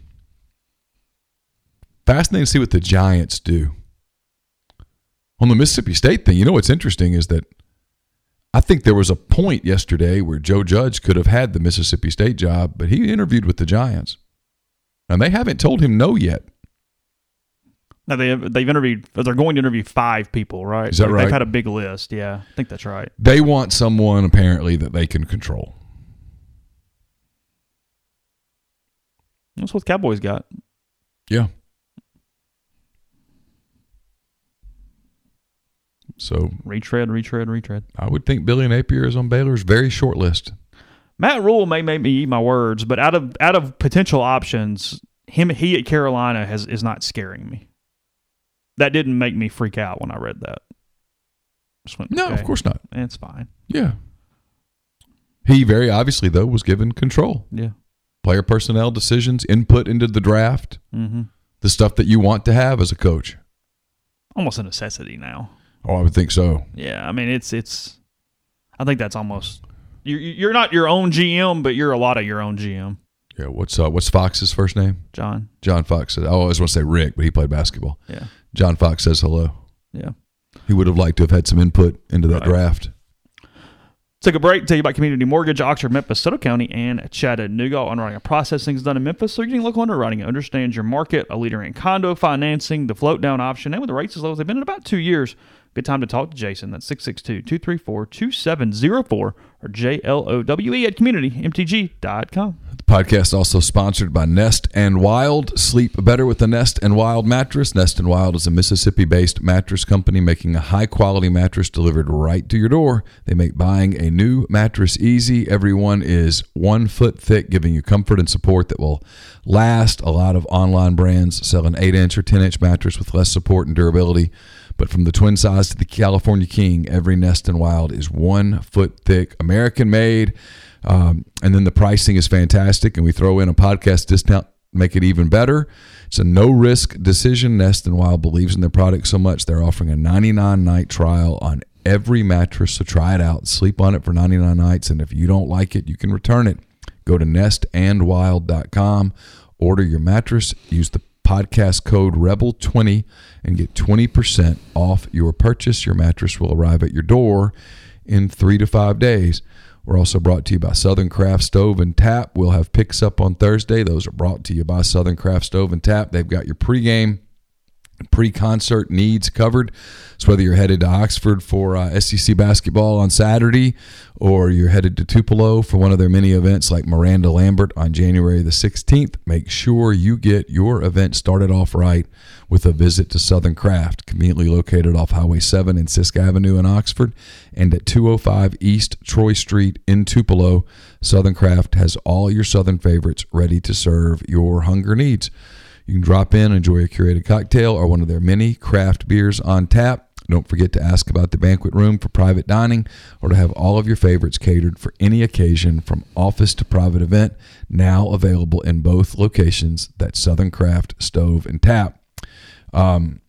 Fascinating to see what the Giants do. On the Mississippi State thing, you know what's interesting is that I think there was a point yesterday where Joe Judge could have had the Mississippi State job, but he interviewed with the Giants. And they haven't told him no yet. No, they have, they've interviewed, they're going to interview five people, right? Is that like, right? They've had a big list. Yeah, I think that's right. They want someone, apparently, that they can control. That's what the Cowboys got. Yeah. So retread, retread, retread. I would think Billy Napier is on Baylor's very short list. Matt Rule may make me eat my words, but out of out of potential options, him he at Carolina has is not scaring me. That didn't make me freak out when I read that. Just went, no, okay, of course not. It's fine. Yeah. He very obviously, though, was given control. Yeah. Player personnel decisions, input into the draft, mm-hmm. the stuff that you want to have as a coach. Almost a necessity now. Oh, I would think so. Yeah, I mean, it's it's. I think that's almost. You're you're not your own G M, but you're a lot of your own G M. Yeah. What's uh, what's Fox's first name? John. John Fox says. I always want to say Rick, but he played basketball. Yeah. John Fox says hello. Yeah. He would have liked to have had some input into that right. draft. Take a break, tell you about Community Mortgage, Oxford, Memphis, Soto County, and Chattanooga. Underwriting and processing is done in Memphis, so you're getting local underwriting. Understands your market, a leader in condo financing, the float down option, and with the rates as low as they've been in about two years. Good time to talk to Jason. That's six six two, two three four, two seven zero four or J L O W E at community m t g dot com. The podcast is also sponsored by Nest and Wild. Sleep better with the Nest and Wild mattress. Nest and Wild is a Mississippi-based mattress company making a high-quality mattress delivered right to your door. They make buying a new mattress easy. Every one is one foot thick, giving you comfort and support that will last. A lot of online brands sell an eight inch or ten inch mattress with less support and durability. But from the twin size to the California King, every Nest and Wild is one foot thick, American-made. Um, and then the pricing is fantastic, and we throw in a podcast discount to make it even better. It's a no-risk decision. Nest and Wild believes in their product so much they're offering a ninety-nine night trial on every mattress, so try it out. Sleep on it for ninety-nine nights, and if you don't like it, you can return it. Go to nest and wild dot com, order your mattress, use the podcast code rebel twenty and get twenty percent off your purchase. Your mattress will arrive at your door in three to five days. We're also brought to you by Southern Craft Stove and Tap. We'll have picks up on Thursday. Those are brought to you by Southern Craft Stove and Tap. They've got your pregame, pre-concert needs covered. So whether you're headed to Oxford for uh, S E C basketball on Saturday, or you're headed to Tupelo for one of their many events like Miranda Lambert on January the sixteenth, make sure you get your event started off right with a visit to Southern Craft, conveniently located off Highway seven and Sisk Avenue in Oxford and at two oh five East Troy Street in Tupelo. Southern Craft has all your Southern favorites ready to serve your hunger needs. You can drop in, enjoy a curated cocktail or one of their many craft beers on tap. Don't forget to ask about the banquet room for private dining or to have all of your favorites catered for any occasion from office to private event. Now available in both locations. That's Southern Craft Stove and Tap. Um,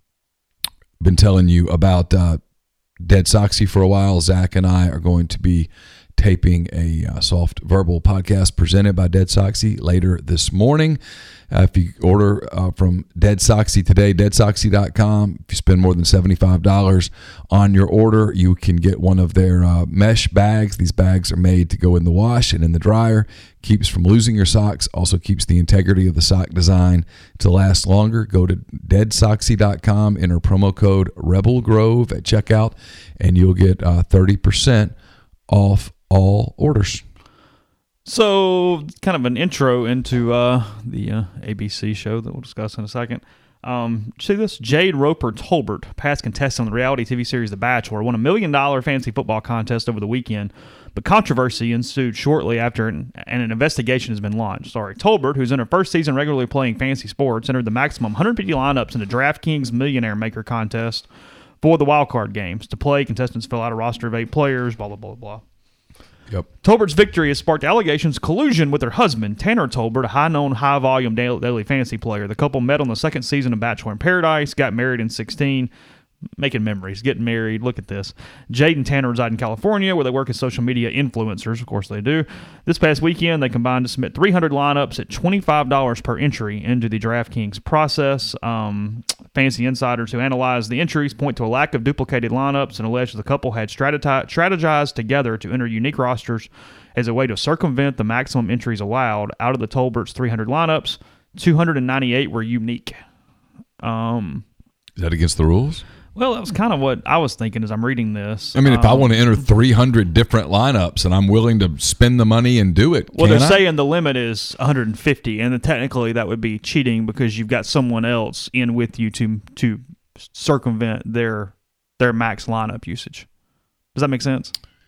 been telling you about uh, Dead Soxy for a while. Zach and I are going to be taping a uh, soft verbal podcast presented by Dead Soxy later this morning. Uh, if you order uh, from Dead Soxy today, dead soxy dot com, if you spend more than seventy-five dollars on your order, you can get one of their uh, mesh bags. These bags are made to go in the wash and in the dryer. Keeps from losing your socks. Also keeps the integrity of the sock design to last longer. Go to dead soxy dot com, enter promo code Rebel Grove at checkout, and you'll get uh, thirty percent off all orders. So, kind of an intro into uh, the uh, A B C show that we'll discuss in a second. Um, see this? Jade Roper Tolbert, past contestant on the reality T V series The Bachelor, won a million dollar fantasy football contest over the weekend, but controversy ensued shortly after an, and an investigation has been launched. Sorry. Tolbert, who's in her first season regularly playing fantasy sports, entered the maximum one hundred fifty lineups in the DraftKings Millionaire Maker contest for the wildcard games. To play, contestants fill out a roster of eight players, blah, blah, blah, blah. Yep. Tolbert's victory has sparked allegations of collusion with her husband, Tanner Tolbert, a high-known, high-volume daily fantasy player. The couple met on the second season of Bachelor in Paradise, got married in sixteen, making memories, getting married. Look at this. Jade and Tanner reside in California, where they work as social media influencers. Of course they do. This past weekend, they combined to submit three hundred lineups at twenty-five dollars per entry into the DraftKings process. Um, fantasy insiders who analyzed the entries point to a lack of duplicated lineups and allege the couple had strategi- strategized together to enter unique rosters as a way to circumvent the maximum entries allowed. Out of the Tolbert's three hundred lineups, two hundred ninety-eight were unique. Um, Is that against the rules? Well, that was kind of what I was thinking as I'm reading this. I mean, if um, I want to enter three hundred different lineups and I'm willing to spend the money and do it, well, can they're I? saying the limit is one hundred fifty, and then technically that would be cheating because you've got someone else in with you to to circumvent their their max lineup usage. Does that make sense?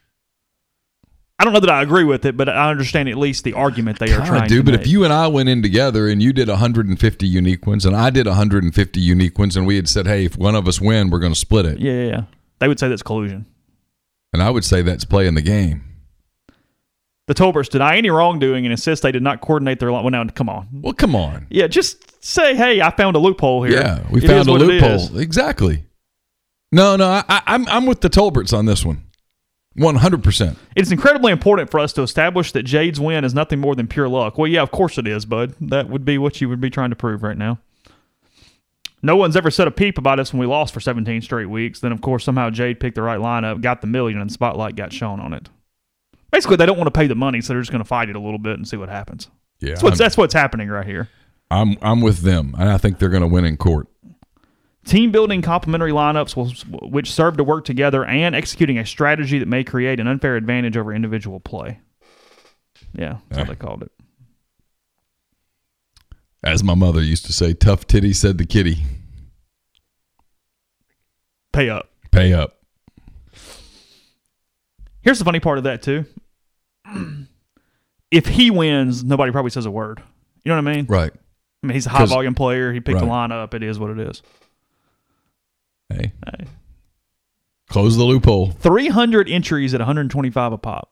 I don't know that I agree with it, but I understand at least the argument they are Kinda trying do, to but make. if you and I went in together and you did one hundred fifty unique ones and I did one hundred fifty unique ones and we had said, hey, if one of us win, we're going to split it. Yeah, yeah, yeah. They would say that's collusion. And I would say that's playing the game. The Tolberts deny any wrongdoing and insist they did not coordinate their line. Well, now, come on. Well, come on. Yeah, just say, hey, I found a loophole here. Yeah, we It found is a what it is. loophole. Exactly. No, no, I, I, I'm I'm with the Tolberts on this one. one hundred percent. It's incredibly important for us to establish that Jade's win is nothing more than pure luck. Well, yeah, of course it is, bud. That would be what you would be trying to prove right now. No one's ever said a peep about us when we lost for seventeen straight weeks. Then, of course, somehow Jade picked the right lineup, got the million, and the spotlight got shown on it. Basically, they don't want to pay the money, so they're just going to fight it a little bit and see what happens. Yeah, That's what's, I'm, that's what's happening right here. I'm I'm with them, and I think they're going to win in court. Team building complementary lineups will, which serve to work together and executing a strategy that may create an unfair advantage over individual play. Yeah, that's Eh. what they called it. As my mother used to say, tough titty said the kitty. Pay up. Pay up. Here's the funny part of that, too. If he wins, nobody probably says a word. You know what I mean? Right. I mean, he's a 'Cause- high-volume player. He picked the Right. lineup. It is what it is. Hey, Hey. close the loophole. three hundred entries at one hundred twenty-five a pop.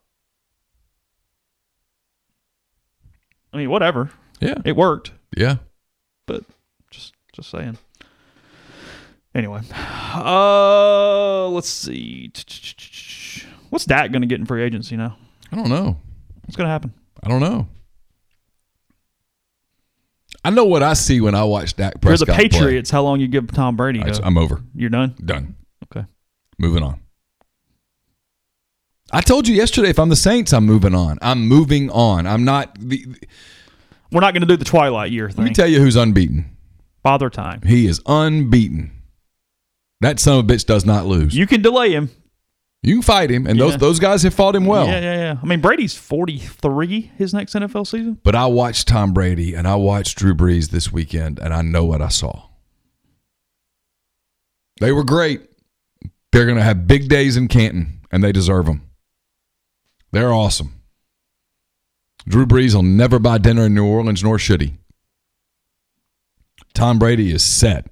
I mean, whatever. Yeah. It worked, Yeah. but just just saying. Anyway, uh, let's see. What's Dak going to get in free agency now? I don't know. What's going to happen? I don't know. I know what I see when I watch Dak You're Prescott the play. Patriots. How long you give Tom Brady? I- To, I'm over. you're done? Done. Okay. Moving on. I told you yesterday, if I'm the Saints, I'm moving on. I'm moving on. I'm not. The, We're not going to do the Twilight year let thing. me tell you who's unbeaten. Father time. He is unbeaten. That son of a bitch does not lose. You, You can delay him. can fight him, and Yeah. those those guys have fought him well. Yeah, yeah, yeah. I mean, Brady's forty-three his next N F L season. But I watched Tom Brady and I watched Drew Brees this weekend, and I know what I saw. They were great. They're going to have big days in Canton, and they deserve them. They're awesome. Drew Brees will never buy dinner in New Orleans, nor should he. Tom Brady is set.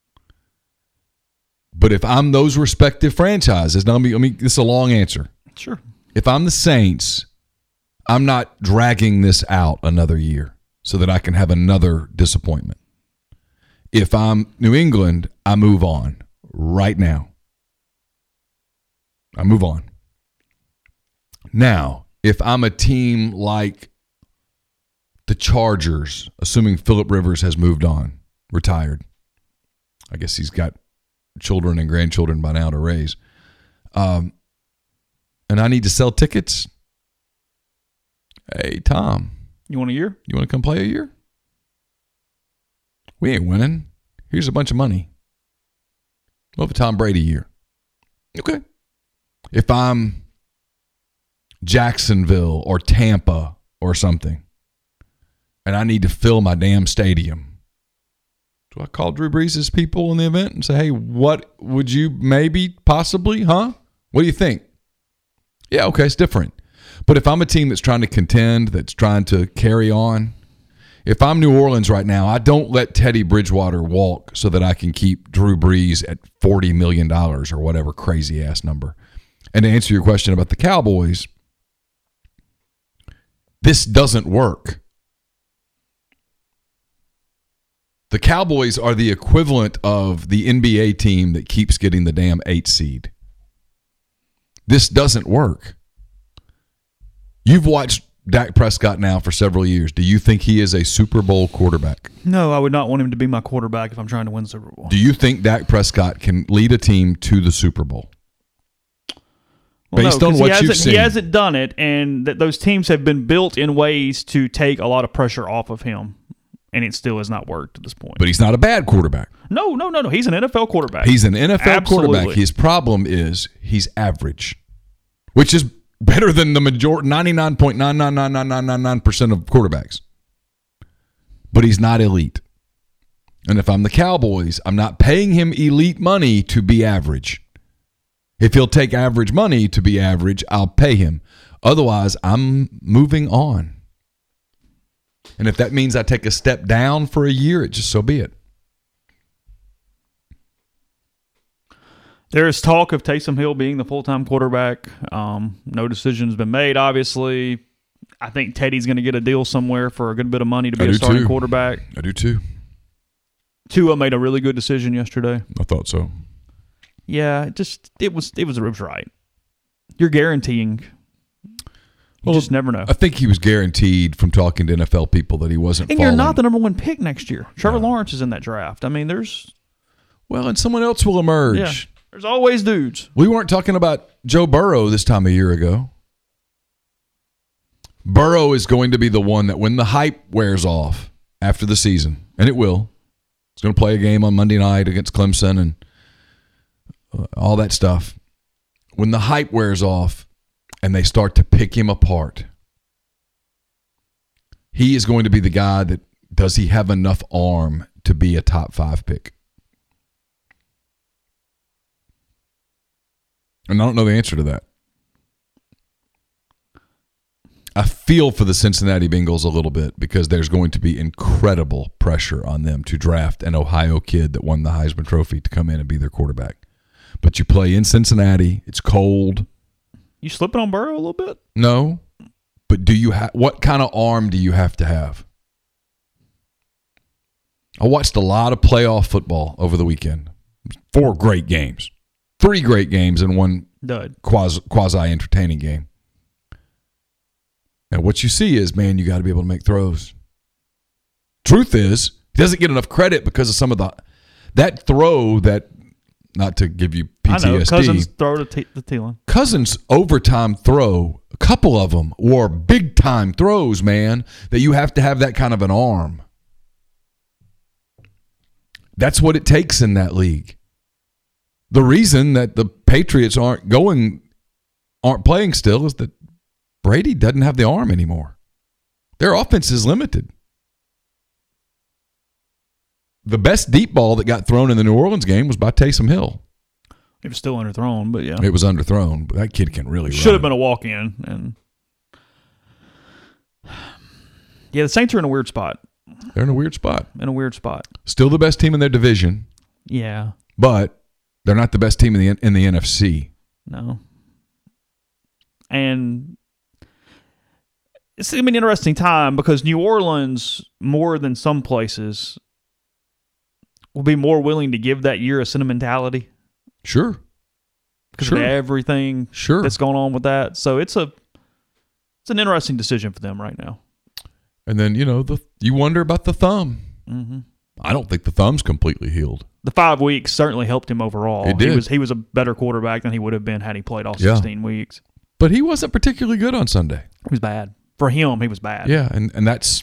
But if I'm those respective franchises, now let me, let me, this is a long answer. Sure. If I'm the Saints, I'm not dragging this out another year so that I can have another disappointment. If I'm New England, I move on right now. I move on. Now, if I'm a team like the Chargers, assuming Phillip Rivers has moved on, retired. I guess he's got children and grandchildren by now to raise. Um, and I need to sell tickets. Hey, Tom, You want a year? you want to come play a year? We ain't winning. Here's a bunch of money. We'll have a Tom Brady year. Okay. If I'm Jacksonville or Tampa or something, and I need to fill my damn stadium, Do I call Drew Brees' people in the event and say, hey, what would you maybe, possibly, huh? What do you think? Yeah, okay, it's different. But if I'm a team that's trying to contend, that's trying to carry on, if I'm New Orleans right now, I don't let Teddy Bridgewater walk so that I can keep Drew Brees at forty million dollars or whatever crazy-ass number. And to answer your question about the Cowboys, this doesn't work. The Cowboys are the equivalent of the N B A team that keeps getting the damn eight seed. This doesn't work. You've watched Dak Prescott now for several years. Do you think he is a Super Bowl quarterback? No, I would not want him to be my quarterback if I'm trying to win the Super Bowl. Do you think Dak Prescott can lead a team to the Super Bowl? Well, Based no, on what he you've hasn't, seen. he hasn't done it, and that those teams have been built in ways to take a lot of pressure off of him, and it still has not worked at this point. But he's not a bad quarterback. No, no, no, no. He's an N F L quarterback. He's an N F L Absolutely. quarterback. His problem is he's average, which is better than the majority, ninety-nine point nine nine nine nine nine nine nine percent of quarterbacks. But he's not elite. And if I'm the Cowboys, I'm not paying him elite money to be average. If he'll take average money to be average, I'll pay him. Otherwise, I'm moving on. And if that means I take a step down for a year, it just so be it. There is talk of Taysom Hill being the full-time quarterback. Um, no decision's been made, obviously. I think Teddy's going to get a deal somewhere for a good bit of money to be I a do starting too. quarterback. I do too. Tua made a really good decision yesterday. I thought so. Yeah, it just it was it was it was right. You're guaranteeing. You Well, just never know. I think he was guaranteed from talking to N F L people that he wasn't And falling. you're not the number one pick next year. Trevor Lawrence is in that draft. I mean, there's Well, and someone else will emerge. yeah, there's always dudes. We weren't talking about Joe Burrow this time a year ago. Burrow is going to be the one that when the hype wears off after the season, and it will, he's going to play a game on Monday night against Clemson and uh, all that stuff. When the hype wears off and they start to pick him apart, he is going to be the guy that, does he have enough arm to be a top five pick? And I don't know the answer to that. I feel for the Cincinnati Bengals a little bit because there's going to be incredible pressure on them to draft an Ohio kid that won the Heisman Trophy to come in and be their quarterback. But you play in Cincinnati. It's cold. You slipping on Burrow a little bit? No. But do you ha- what kind of arm do you have to have? I watched a lot of playoff football over the weekend. Four great games. Three great games and one Dud. quasi, quasi-entertaining game. And what you see is, man, you got to be able to make throws. Truth is, he doesn't get enough credit because of some of the that throw that, not to give you P T S D. I know. Cousins throw to T- the Thielen. Cousins' overtime throw, a couple of them were big-time throws, man, that you have to have that kind of an arm. That's what it takes in that league. The reason that the Patriots aren't going, aren't playing still is that Brady doesn't have the arm anymore. Their offense is limited. The best deep ball that got thrown in the New Orleans game was by Taysom Hill. It was still underthrown, but yeah. It was underthrown, but that kid can really run. Should have been a walk-in. And yeah, the Saints are in a weird spot. They're in a weird spot. In a weird spot. Still the best team in their division, Yeah. but they're not the best team in the in the N F C. No. And it's going to be an interesting time because New Orleans, more than some places, will be more willing to give that year a sentimentality Sure. because Sure. of everything Sure. that's going on with that. So it's a it's an interesting decision for them right now. And then, you know, the you wonder about the thumb. Mm-hmm. I don't think the thumb's completely healed. The five weeks certainly helped him overall. It did. He was he was a better quarterback than he would have been had he played all Yeah. sixteen weeks. But he wasn't particularly good on Sunday. He was bad. For him, he was bad. Yeah, and, and that's,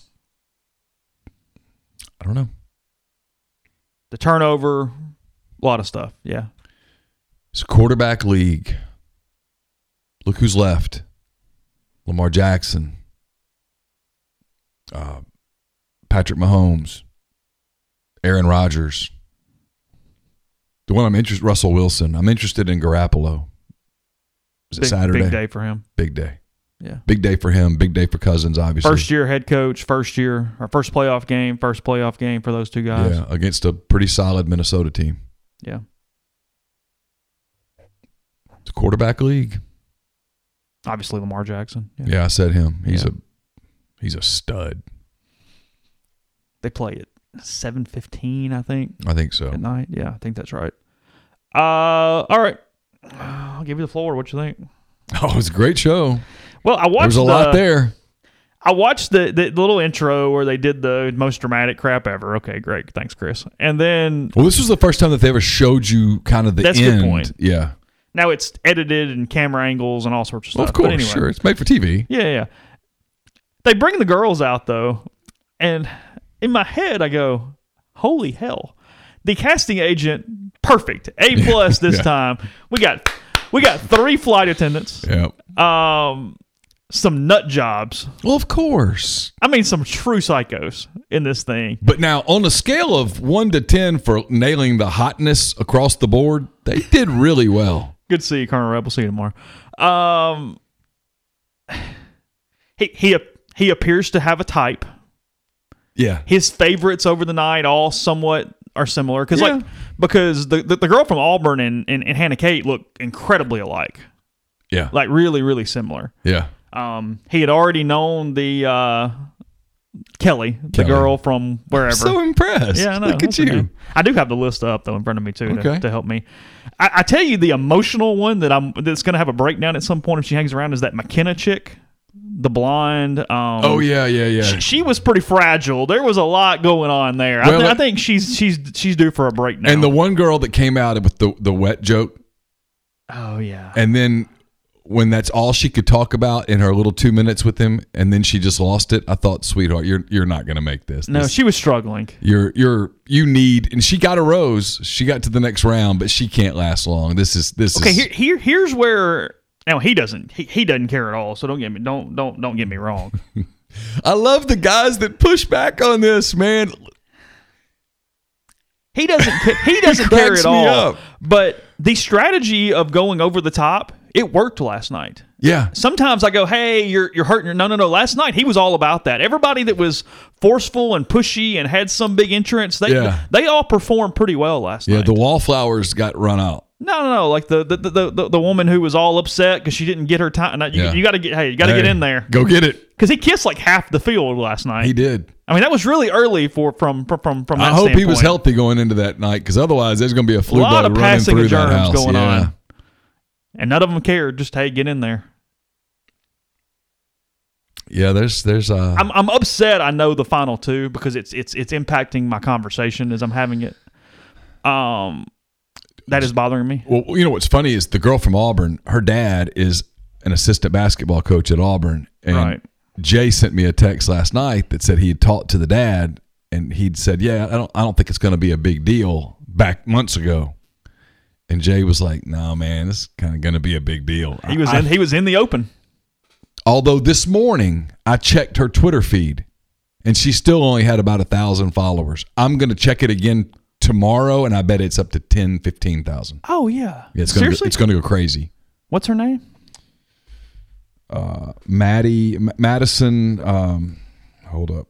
I don't know. The turnover, a lot of stuff. Yeah. It's a quarterback league. Look who's left. Lamar Jackson. Uh, Patrick Mahomes. Aaron Rodgers. The one I'm interested, Russell Wilson. I'm interested in Garoppolo. Is it big, Saturday? Big day for him. Big day. Yeah. Big day for him. Big day for Cousins, obviously. First year head coach, first year, or first playoff game, first playoff game for those two guys. Yeah, against a pretty solid Minnesota team. Yeah. It's a quarterback league. Obviously Lamar Jackson. Yeah, yeah I said him. He's yeah. a he's a stud. They play at seven fifteen, I think. I think so. At night. Yeah, I think that's right. Uh, all right. I'll give you the floor. What you think? Oh, it was a great show. Well, I watched There's a the, lot there. I watched the, the little intro where they did the most dramatic crap ever. Okay, great. Thanks, Chris. And then... Well, this was the first time that they ever showed you kind of the that's end. That's a good point. Yeah. Now it's edited and camera angles and all sorts of stuff. Well, of course, but anyway, sure. It's made for T V. Yeah, yeah. They bring the girls out, though, and in my head I go, holy hell. The casting agent, perfect. A plus this yeah. time. We got... We got three flight attendants. Yep. Um, some nut jobs. Well, of course. I mean, some true psychos in this thing. But now, on a scale of one to ten for nailing the hotness across the board, they did really well. Good to see you, Colonel Reb. We'll see you tomorrow. Um, he he he appears to have a type. Yeah. His favorites over the night all somewhat are similar because yeah. like because the, the the girl from Auburn and, and, and Hannah Kate look incredibly alike. Yeah. Like really, really similar. Yeah. Um, he had already known the uh, Kelly, the Kelly. girl from wherever. I'm so impressed. Yeah, I know. Look What's at her you. name? I do have the list up though in front of me too to, Okay. to help me. I, I tell you, the emotional one that I'm that's going to have a breakdown at some point if she hangs around is that McKenna chick, the blonde. Um, Oh yeah, yeah, yeah. she, she was pretty fragile. There was a lot going on there. I, Well, th- uh, I think she's she's she's due for a break now. And the one girl that came out with the the wet joke, oh yeah, and then when that's all she could talk about in her little two minutes with him, and then she just lost it. I thought, sweetheart, you're you're not going to make this. no, This- she was struggling. You're you're you need, and she got a rose. She got to the next round, but she can't last long. This is this Okay, is here, here here's where now he doesn't he, he doesn't care at all. So don't get me don't don't don't get me wrong. I love the guys that push back on this, man. He doesn't ca- he doesn't care cracks at me all. up. But the strategy of going over the top, it worked last night. Yeah, Sometimes I go, hey, you're you're hurting your no no no. Last night he was all about that. Everybody that was forceful and pushy and had some big entrance, they Yeah. they all performed pretty well last yeah. night. The wallflowers got run out. No, no, no. Like the the the, the, the woman who was all upset because she didn't get her time. You, Yeah. you got to get hey, you got to Hey, get in there Go get it. because he kissed like half the field last night. He did. I mean, that was really early for from from from from. That I hope he was standpoint. healthy going into that night, because otherwise there's going to be a A flu lot bug of running passing through of that germs house. going yeah. on, and none of them cared. Just hey, get in there. Yeah, there's there's uh I'm I'm upset. I know the final two because it's it's it's impacting my conversation as I'm having it. Um, that is bothering me. well, you know what's funny is the girl from Auburn, her dad is an assistant basketball coach at Auburn, and Right. Jay sent me a text last night that said he had talked to the dad, and he'd said, "Yeah, I don't I don't think it's going to be a big deal," back months ago. And Jay was like, "No, man, this is kind of going to be a big deal." He was I- in he was in the open. Although this morning I checked her Twitter feed, and she still only had about a thousand followers. I'm going to check it again tomorrow, and I bet it's up to ten, fifteen thousand. Oh yeah, Yeah, it's going to seriously. it's going to go crazy. What's her name? Uh, Maddie M- Madison. Um, hold up,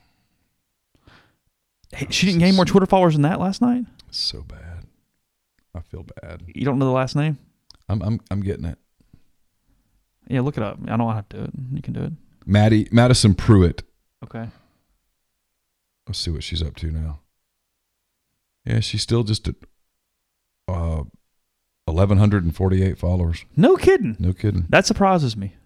Hey, she didn't gain more Twitter followers than that last night. it's so bad. I feel bad. You don't know the last name? I'm I'm I'm getting it. Yeah, look it up. I don't have to do it. You can do it. Maddie Madison Pruitt. Okay. Let's see what she's up to now. Yeah, she's still just at uh, eleven forty-eight followers. No kidding. No kidding. That surprises me.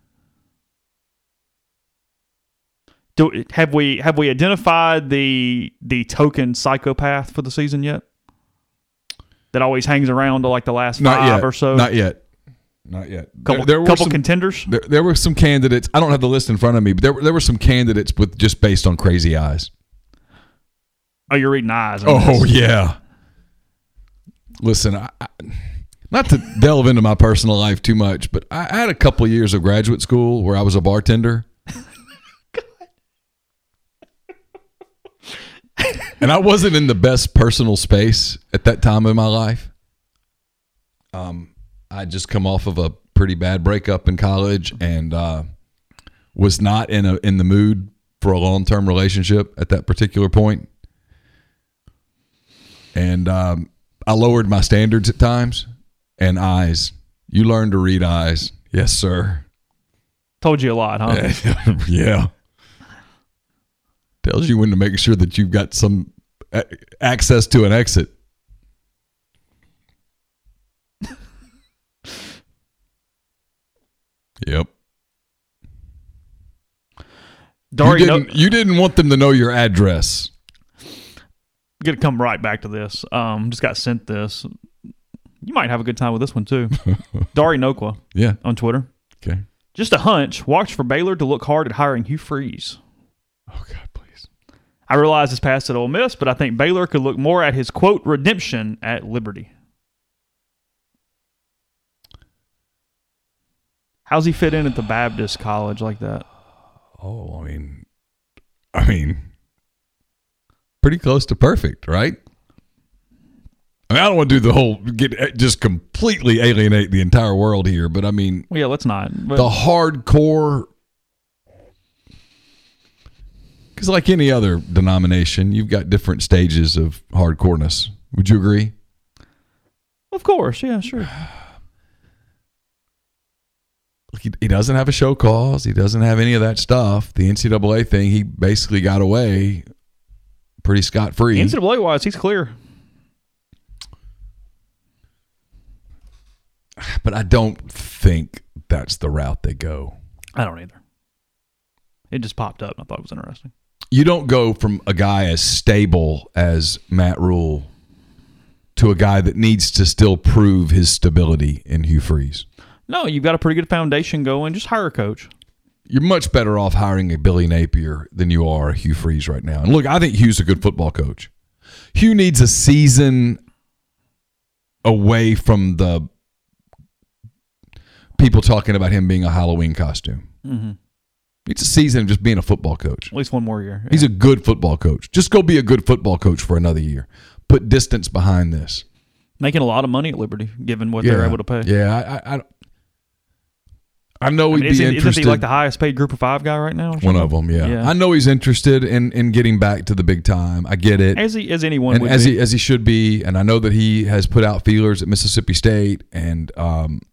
Do have we have we identified the the token psychopath for the season yet? That always hangs around to like the last Not five yet. or so. Not yet. Not yet. Couple, there, there were couple some, contenders. there, there were some candidates. I don't have the list in front of me, but there, were- there were some candidates with just based on crazy eyes. Oh, you're reading eyes. on Oh, this. yeah. Listen, I, I, not to delve into my personal life too much, but I, I had a couple of years of graduate school where I was a bartender. And I wasn't in the best personal space at that time in my life. Um, I just come off of a pretty bad breakup in college and uh, was not in a in the mood for a long-term relationship at that particular point. And um, I lowered my standards at times. And eyes. You learn to read eyes. Yes, sir. Told you a lot, huh? Yeah. Tells you when to make sure that you've got some a- access to an exit. Yep. Dari, you, didn't, no- you didn't want them to know your address. I'm going to come right back to this. Um, just got sent this. You might have a good time with this one, too. Dari Nokwa Yeah. on Twitter. Okay. Just a hunch. Watch for Baylor to look hard at hiring Hugh Freeze. Oh, God, please. I realize his past at Ole Miss, but I think Baylor could look more at his, quote, redemption at Liberty. How's he fit in at the Baptist college like that? Oh, I mean, I mean, pretty close to perfect, right? I mean, I don't want to do the whole get just completely alienate the entire world here, but I mean, Well, yeah, let's not. But the hardcore, because like any other denomination, you've got different stages of hardcoreness. Would you agree? Of course, yeah, sure. He, he doesn't have a show cause. He doesn't have any of that stuff. The N C double A thing, he basically got away pretty scot-free. N C double A wise, he's clear. But I don't think that's the route they go. I don't either. It just popped up, and I thought it was interesting. You don't go from a guy as stable as Matt Rule to a guy that needs to still prove his stability in Hugh Freeze. No, you've got a pretty good foundation going. Just hire a coach. You're much better off hiring a Billy Napier than you are Hugh Freeze right now. And look, I think Hugh's a good football coach. Hugh needs a season away from the people talking about him being a Halloween costume. Mm-hmm. It's a season of just being a football coach. At least one more year. Yeah. He's a good football coach. Just go be a good football coach for another year. Put distance behind this. Making a lot of money at Liberty, given what they're able to pay. Yeah, I, I, I know I he'd mean, be isn't, interested. isn't he like the highest paid Group of Five guy right now? One of them, yeah. Yeah. I know he's interested in, in getting back to the big time. I get it. As he, as anyone and would as be. he as he should be, and I know that he has put out feelers at Mississippi State, and um,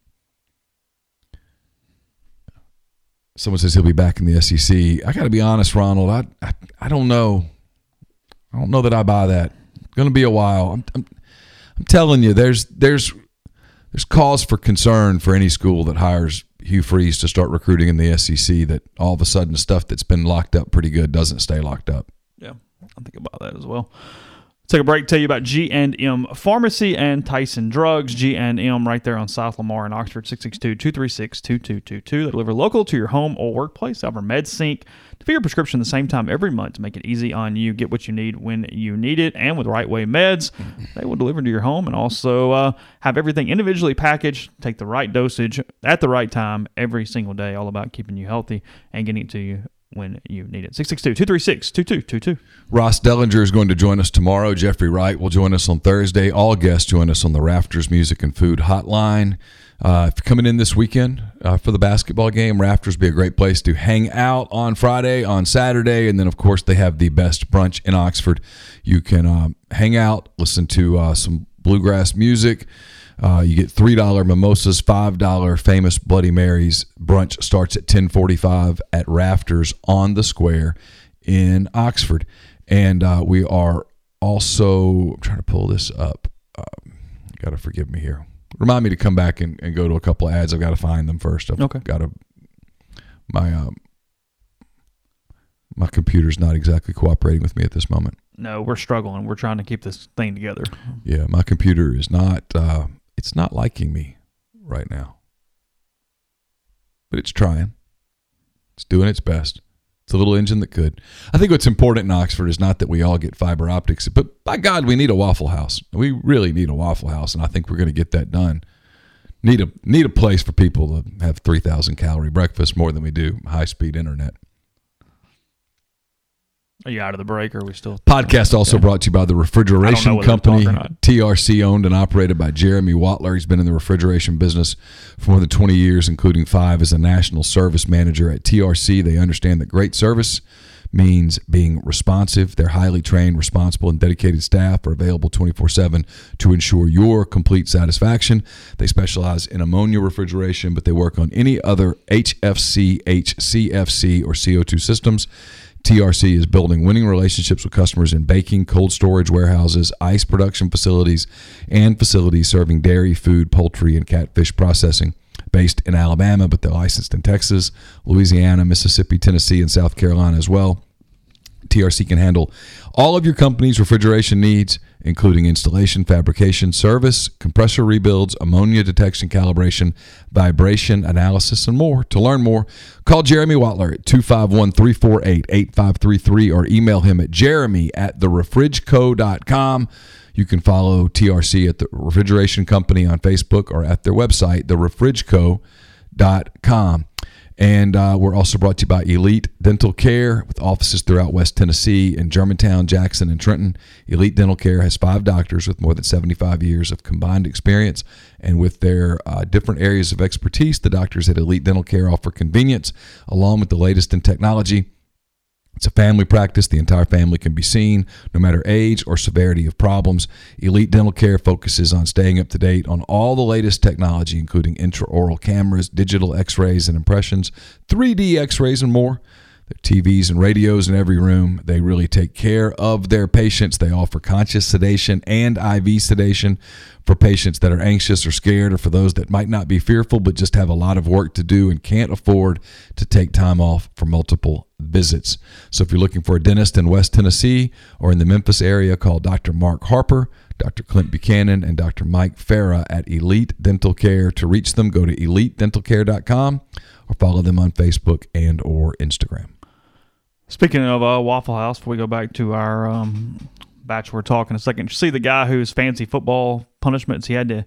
someone says he'll be back in the S E C. I got to be honest, Ronald. I, I I don't know. I don't know that I buy that. It's going to be a while. I'm, I'm I'm telling you, there's there's there's cause for concern for any school that hires Hugh Freeze to start recruiting in the S E C. That all of a sudden stuff that's been locked up pretty good doesn't stay locked up. Yeah, I think about that as well. Take a break, tell you about G and M Pharmacy and Tyson Drugs. G and M right there on South Lamar in Oxford, six six two, two three six, two two two two. They deliver local to your home or workplace. They offer MedSync to fill your prescription the same time every month to make it easy on you. Get what you need when you need it. And with Right Way Meds, they will deliver to your home and also uh, have everything individually packaged. Take the right dosage at the right time every single day. All about keeping you healthy and getting it to you when you need it. six six two, two three six, two two two two. Ross Dellinger is going to join us tomorrow. Jeffrey Wright will join us on Thursday. All guests join us on the Rafters Music and Food Hotline. Uh, if you're coming in this weekend uh, for the basketball game, Rafters be a great place to hang out on Friday, on Saturday, and then, of course, they have the best brunch in Oxford. You can um, hang out, listen to uh, some bluegrass music. Uh, you get three dollar mimosas, five dollar famous Bloody Marys. Brunch starts at ten forty-five at Rafters on the Square in Oxford. And uh, we are also, I'm trying to pull this up. Um, got to forgive me here. Remind me to come back and, and go to a couple of ads. I've got to find them first. I've okay. got to, my, um, my computer's not exactly cooperating with me at this moment. No, we're struggling. We're trying to keep this thing together. Yeah, my computer is not, uh, it's not liking me right now. But it's trying. It's doing its best. It's a little engine that could. I think what's important in Oxford is not that we all get fiber optics, but by God, we need a Waffle House. We really need a Waffle House, and I think we're going to get that done. Need a need a place for people to have three thousand calorie breakfast more than we do high-speed internet. Are you out of the break, or are we still? Podcast also okay. brought to you by the Refrigeration Company, T R C owned and operated by Jeremy Watler. He's been in the refrigeration business for more than twenty years, including five as a national service manager at T R C. They understand that great service means being responsive. Their highly trained, responsible, and dedicated staff are available twenty-four seven to ensure your complete satisfaction. They specialize in ammonia refrigeration, but they work on any other H F C, H C F C, or C O two systems. T R C is building winning relationships with customers in baking, cold storage warehouses, ice production facilities, and facilities serving dairy, food, poultry, and catfish processing. Based in Alabama, but they're licensed in Texas, Louisiana, Mississippi, Tennessee, and South Carolina as well. T R C can handle all of your company's refrigeration needs, including installation, fabrication, service, compressor rebuilds, ammonia detection, calibration, vibration analysis, and more. To learn more, call Jeremy Watler at two five one, three four eight, eight five three three or email him at jeremy at the refrig co dot com. You can follow T R C at the Refrigeration Company on Facebook or at their website, the refrig co dot com. And uh, we're also brought to you by Elite Dental Care with offices throughout West Tennessee in Germantown, Jackson, and Trenton. Elite Dental Care has five doctors with more than seventy-five years of combined experience. And with their uh, different areas of expertise, the doctors at Elite Dental Care offer convenience along with the latest in technology. It's a family practice. The entire family can be seen, no matter age or severity of problems. Elite Dental Care focuses on staying up to date on all the latest technology, including intraoral cameras, digital x-rays and impressions, three D x-rays, and more. There are T Vs and radios in every room. They really take care of their patients. They offer conscious sedation and I V sedation for patients that are anxious or scared, or for those that might not be fearful but just have a lot of work to do and can't afford to take time off for multiple visits. So if you're looking for a dentist in West Tennessee or in the Memphis area, call Doctor Mark Harper, Doctor Clint Buchanan, and Doctor Mike Farah at Elite Dental Care. To reach them, go to elite dental care dot com or follow them on Facebook and or Instagram. Speaking of uh, Waffle House, before we go back to our um, bachelor talk in a second, you see the guy whose fancy football punishments he had to.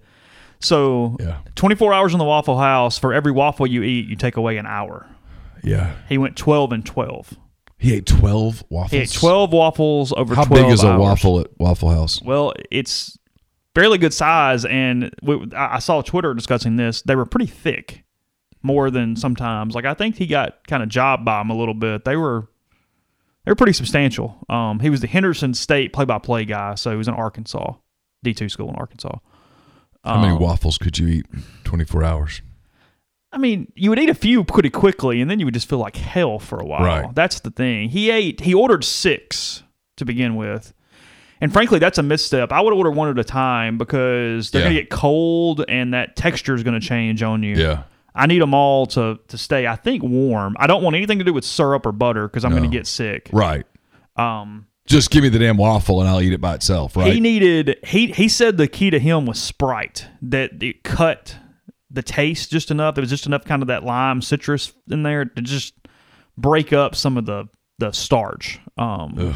So, yeah. twenty-four hours in the Waffle House, for every waffle you eat, you take away an hour. Yeah. He went twelve and twelve. He ate twelve waffles? He ate twelve waffles over How twelve hours. How big is a waffle at Waffle House? Well, it's fairly good size, and we, I saw Twitter discussing this. They were pretty thick, more than sometimes. Like, I think he got kind of jobbed by them a little bit. They were... They were pretty substantial. Um, he was the Henderson State play-by-play guy, so he was in Arkansas, D two school in Arkansas. How um, many waffles could you eat in twenty-four hours? I mean, you would eat a few pretty quickly, and then you would just feel like hell for a while. Right. That's the thing. He ate. He ordered six to begin with, and frankly, that's a misstep. I would order one at a time because they're yeah. going to get cold, and that texture is going to change on you. Yeah. I need them all to, to stay, I think, warm. I don't want anything to do with syrup or butter because I'm no. going to get sick. Right. Um, Just give me the damn waffle and I'll eat it by itself, right? He needed, he he said the key to him was Sprite, that it cut the taste just enough. There was just enough kind of that lime citrus in there to just break up some of the, the starch. Um,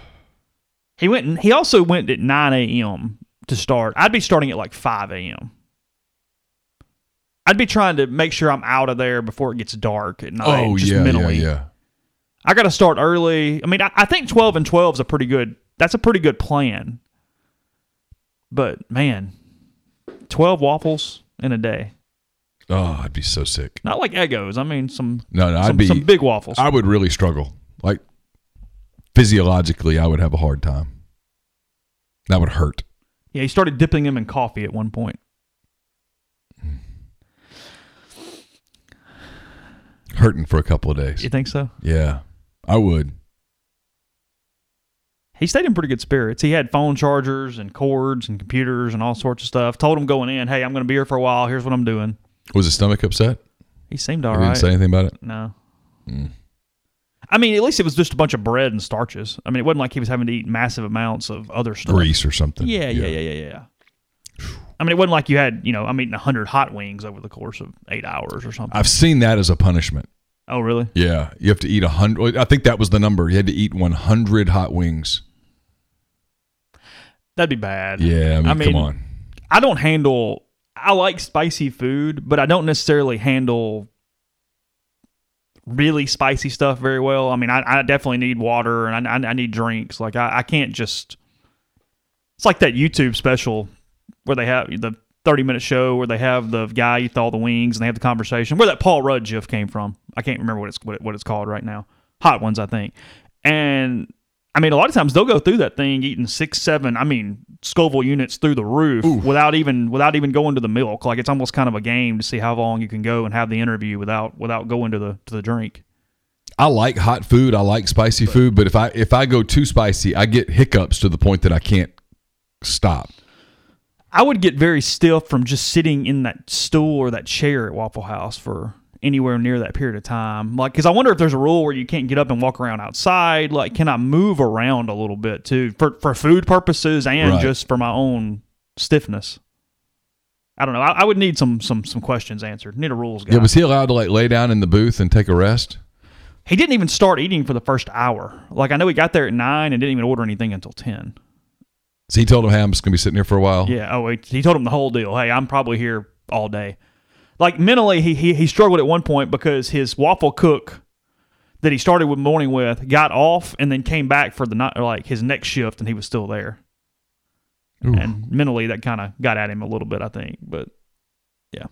he went and he also went at nine a.m. to start. I'd be starting at like five a.m. I'd be trying to make sure I'm out of there before it gets dark at night. Oh, just yeah, mentally. yeah, yeah. I got to start early. I mean, I, I think twelve and twelve is a pretty good, that's a pretty good plan. But, man, twelve waffles in a day. Oh, I'd be so sick. Not like Eggos. I mean, some, no, no, some, I'd be, some big waffles. I would really struggle. Like, physiologically, I would have a hard time. That would hurt. Yeah, he started dipping them in coffee at one point. Hurting for a couple of days. You think so? Yeah, I would. He stayed in pretty good spirits. He had phone chargers and cords and computers and all sorts of stuff. Told him going in, hey, I'm going to be here for a while. Here's what I'm doing. Was his stomach upset? He seemed all he right. Didn't say anything about it? No. Mm. I mean, at least it was just a bunch of bread and starches. I mean, it wasn't like he was having to eat massive amounts of other stuff. Grease or something. Yeah, yeah, yeah, yeah, yeah. I mean, it wasn't like you had, you know, I'm eating one hundred hot wings over the course of eight hours or something. I've seen that as a punishment. Oh, really? Yeah. You have to eat one hundred. I think that was the number. You had to eat one hundred hot wings. That'd be bad. Yeah, I mean, I mean, come on. I don't handle, I like spicy food, but I don't necessarily handle really spicy stuff very well. I mean, I, I definitely need water and I, I, I need drinks. Like I, I can't just. It's like that YouTube special where they have the thirty minute show where they have the guy eat all the wings and they have the conversation. Where that Paul Rudd gif came from, I can't remember what it's what, it, what it's called right now. Hot Ones, I think. And I mean, a lot of times they'll go through that thing eating six, seven. I mean, Scoville units through the roof Ooh. without even without even going to the milk. Like it's almost kind of a game to see how long you can go and have the interview without without going to the to the drink. I like hot food. I like spicy but, food, but if I if I go too spicy, I get hiccups to the point that I can't stop. I would get very stiff from just sitting in that stool or that chair at Waffle House for anywhere near that period of time. Like, because I wonder if there's a rule where you can't get up and walk around outside. Like, can I move around a little bit too for for food purposes and right. just for my own stiffness? I don't know. I, I would need some some some questions answered. Need a rules guy. Yeah, was he allowed to like lay down in the booth and take a rest? He didn't even start eating for the first hour. Like, I know he got there at nine and didn't even order anything until ten. So he told him, hey, I'm just going to be sitting here for a while? Yeah. Oh, he, he told him the whole deal. Hey, I'm probably here all day. Like, mentally, he, he he struggled at one point because his waffle cook that he started with morning with got off and then came back for the night, like his next shift, and he was still there. Ooh. And mentally, that kind of got at him a little bit, I think. But, yeah.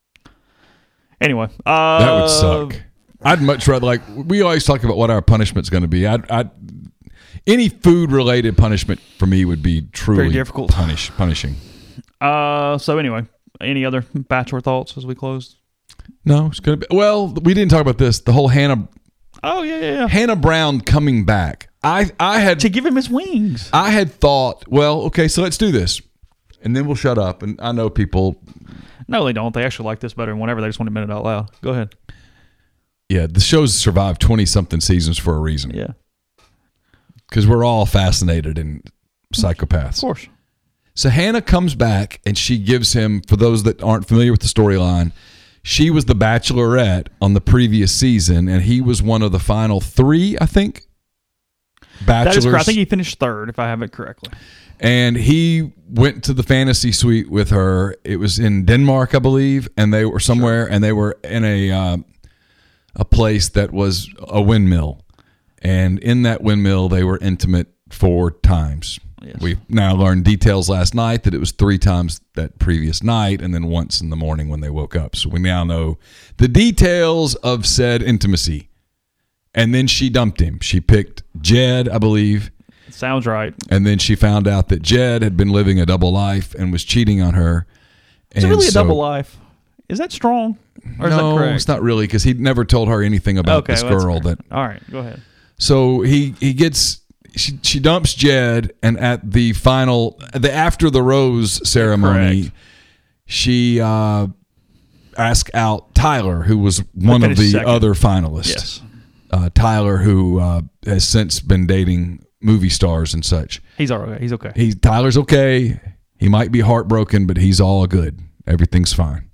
Anyway. Uh, that would suck. I'd much rather, like, we always talk about what our punishment's going to be. I'd, I'd Any food-related punishment for me would be truly very difficult. Punish, punishing. Uh, so anyway, any other Bachelor thoughts as we close? No, it's gonna be. Well, we didn't talk about this. The whole Hannah. Oh yeah, yeah, yeah. Hannah Brown coming back. I, I had to give him his wings. I had thought, well, okay, so let's do this, and then we'll shut up. And I know people. No, they don't. They actually like this better than whenever. They just want to admit it out loud. Go ahead. Yeah, the show's survived twenty-something seasons for a reason. Yeah. Because we're all fascinated in psychopaths. Of course. So Hannah comes back, and she gives him, for those that aren't familiar with the storyline, she was the Bachelorette on the previous season, and he was one of the final three, I think, Bachelors. That is correct. I think he finished third, if I have it correctly. And he went to the fantasy suite with her. It was in Denmark, I believe, and they were somewhere, sure. and they were in a uh, a place that was a windmill. And in that windmill, they were intimate four times. Yes. We've now learned details last night that it was three times that previous night and then once in the morning when they woke up. So we now know the details of said intimacy. And then she dumped him. She picked Jed, I believe. Sounds right. And then she found out that Jed had been living a double life and was cheating on her. Is it really so, a double life? Is that strong? Or is no, that correct? It's not really, because he never told her anything about okay, this well, girl. That all right, go ahead. So he he gets she she dumps Jed, and at the final the after the rose ceremony, correct. she uh, asked out Tyler, who was one of the second. other finalists. Yes, uh, Tyler, who uh, has since been dating movie stars and such. He's all right. He's okay. He Tyler's okay. He might be heartbroken, but he's all good. Everything's fine.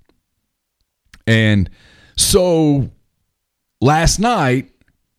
And so last night,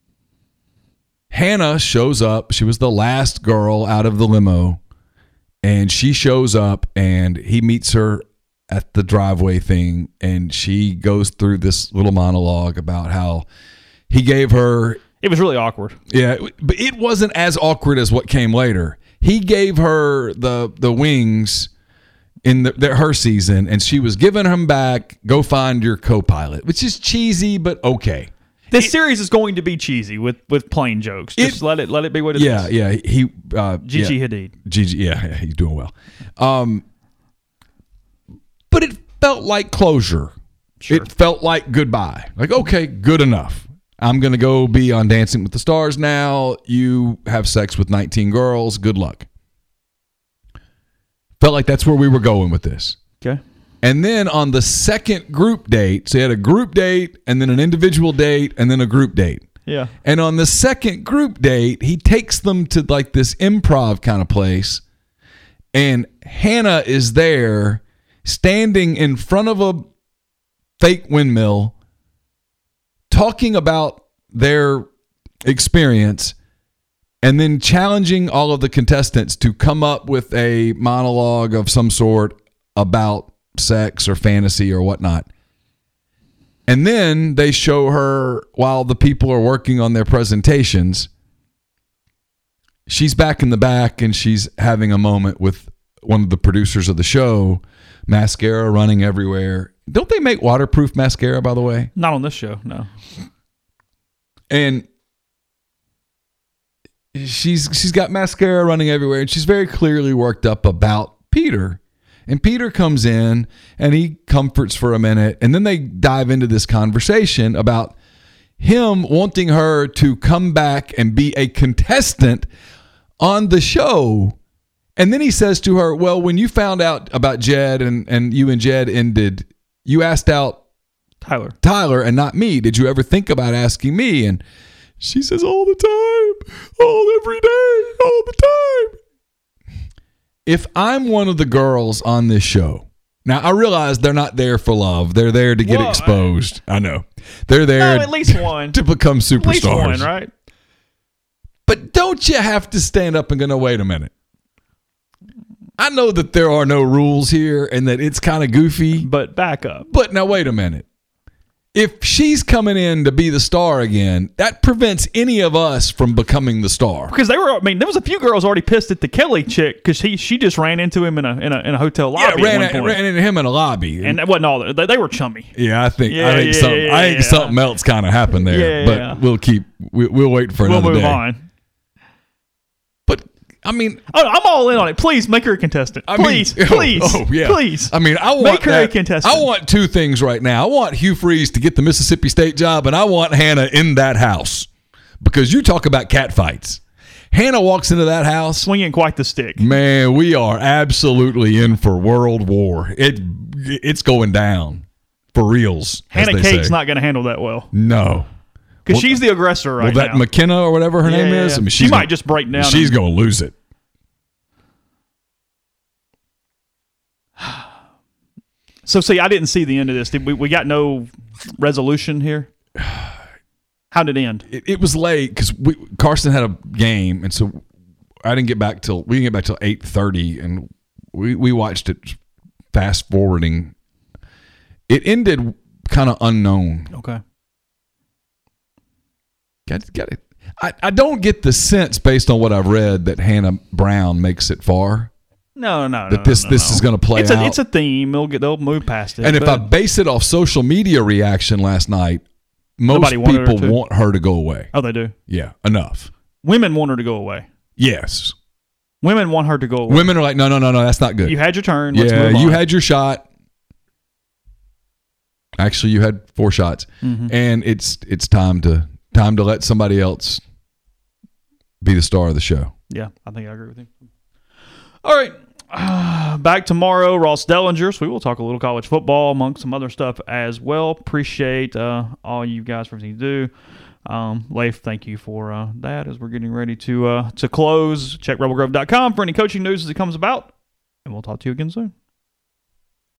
Hannah shows up. She was the last girl out of the limo, and she shows up, and he meets her at the driveway thing, and she goes through this little monologue about how he gave her. It was really awkward. Yeah, but it wasn't as awkward as what came later. He gave her the the wings in the, the, her season, and she was giving him back, go find your co-pilot, which is cheesy, but okay. This it, series is going to be cheesy with, with plain jokes. Just it, let it let it be what it yeah, is. Yeah, yeah. He uh, Gigi yeah, Hadid. Gigi, yeah, yeah, he's doing well. Um, but it felt like closure. Sure. It felt like goodbye. Like, okay, good enough. I'm going to go be on Dancing with the Stars now. You have sex with nineteen girls. Good luck. Felt like that's where we were going with this. Okay. And then on the second group date, so you had a group date and then an individual date and then a group date. Yeah. And on the second group date, he takes them to like this improv kind of place. And Hannah is there standing in front of a fake windmill talking about their experience and then challenging all of the contestants to come up with a monologue of some sort about sex or fantasy or whatnot. And then they show her while the people are working on their presentations. She's back in the back and she's having a moment with one of the producers of the show. Mascara running everywhere. Don't they make waterproof mascara, by the way? Not on this show, no. And she's she's got mascara running everywhere, and she's very clearly worked up about Peter. And Peter comes in and he comforts for a minute, and then they dive into this conversation about him wanting her to come back and be a contestant on the show. And then he says to her, well, when you found out about Jed and, and you and Jed ended, you asked out Tyler. Tyler and not me. Did you ever think about asking me? And she says, all the time, all every day, all the time. If I'm one of the girls on this show, now I realize they're not there for love. They're there to get Well, exposed. I know. They're there No, at least one. to become superstars. At least one, right? But don't you have to stand up and go, no, wait a minute. I know that there are no rules here and that it's kind of goofy. But back up. But now, wait a minute. If she's coming in to be the star again, that prevents any of us from becoming the star. Because they were, I mean, there was a few girls already pissed at the Kelly chick because he she just ran into him in a in a, in a hotel lobby. Yeah, ran, at one point. ran into him in a lobby. And that wasn't all that. They, they were chummy. Yeah, I think Yeah, I think yeah, something yeah, I think yeah. something else kind of happened there. Yeah, but yeah. we'll keep we, we'll wait for We'll another move day. on. But I mean, Oh, I'm all in on it. Please make her a contestant. I Please, mean, please, oh, yeah. please. I mean, I want Make her that, a contestant. I want two things right now. I want Hugh Freeze to get the Mississippi State job, and I want Hannah in that house because you talk about cat fights. Hannah walks into that house. Swinging quite the stick. Man, we are absolutely in for World War. It it's going down for reals. as Hannah they Cake's say. not going to handle that well No. because Well, she's the aggressor right well, that now. McKenna or whatever her Yeah, name yeah, is, yeah. I mean, She she's might gonna- just break down She's and- going to lose it. So, see, I didn't see the end of this. Did we? We got no resolution here. How did it end? It, it was late because Carson had a game, and so I didn't get back till we didn't get back till eight thirty, and we we watched it fast forwarding. It ended kind of unknown. Okay. Got got it. I, I don't get the sense based on what I've read that Hannah Brown makes it far. No, no, no. That this- no, no, this no. is gonna play it's out. A, it's a theme. They'll get. They'll move past it. And if I but- base it off social media reaction last night, most Nobody wanted her people to. want her to go away. oh, they do. Yeah, enough. Women want her to go away. Yes. Women want her to go away. Women are like, no, no, no, no, that's not good. You had your turn. Let's yeah, move on. you had your shot. Actually, you had four shots, Mm-hmm. and it's it's time to time to let somebody else be the star of the show. Yeah, I think I agree with you. All right. Uh, back tomorrow, Ross Dellinger. So we will talk a little college football among some other stuff as well. Appreciate uh, all you guys for everything you do. Um, Leif, thank you for uh, that as we're getting ready to uh, to close. Check rebel grove dot com for any coaching news as it comes about. And we'll talk to you again soon.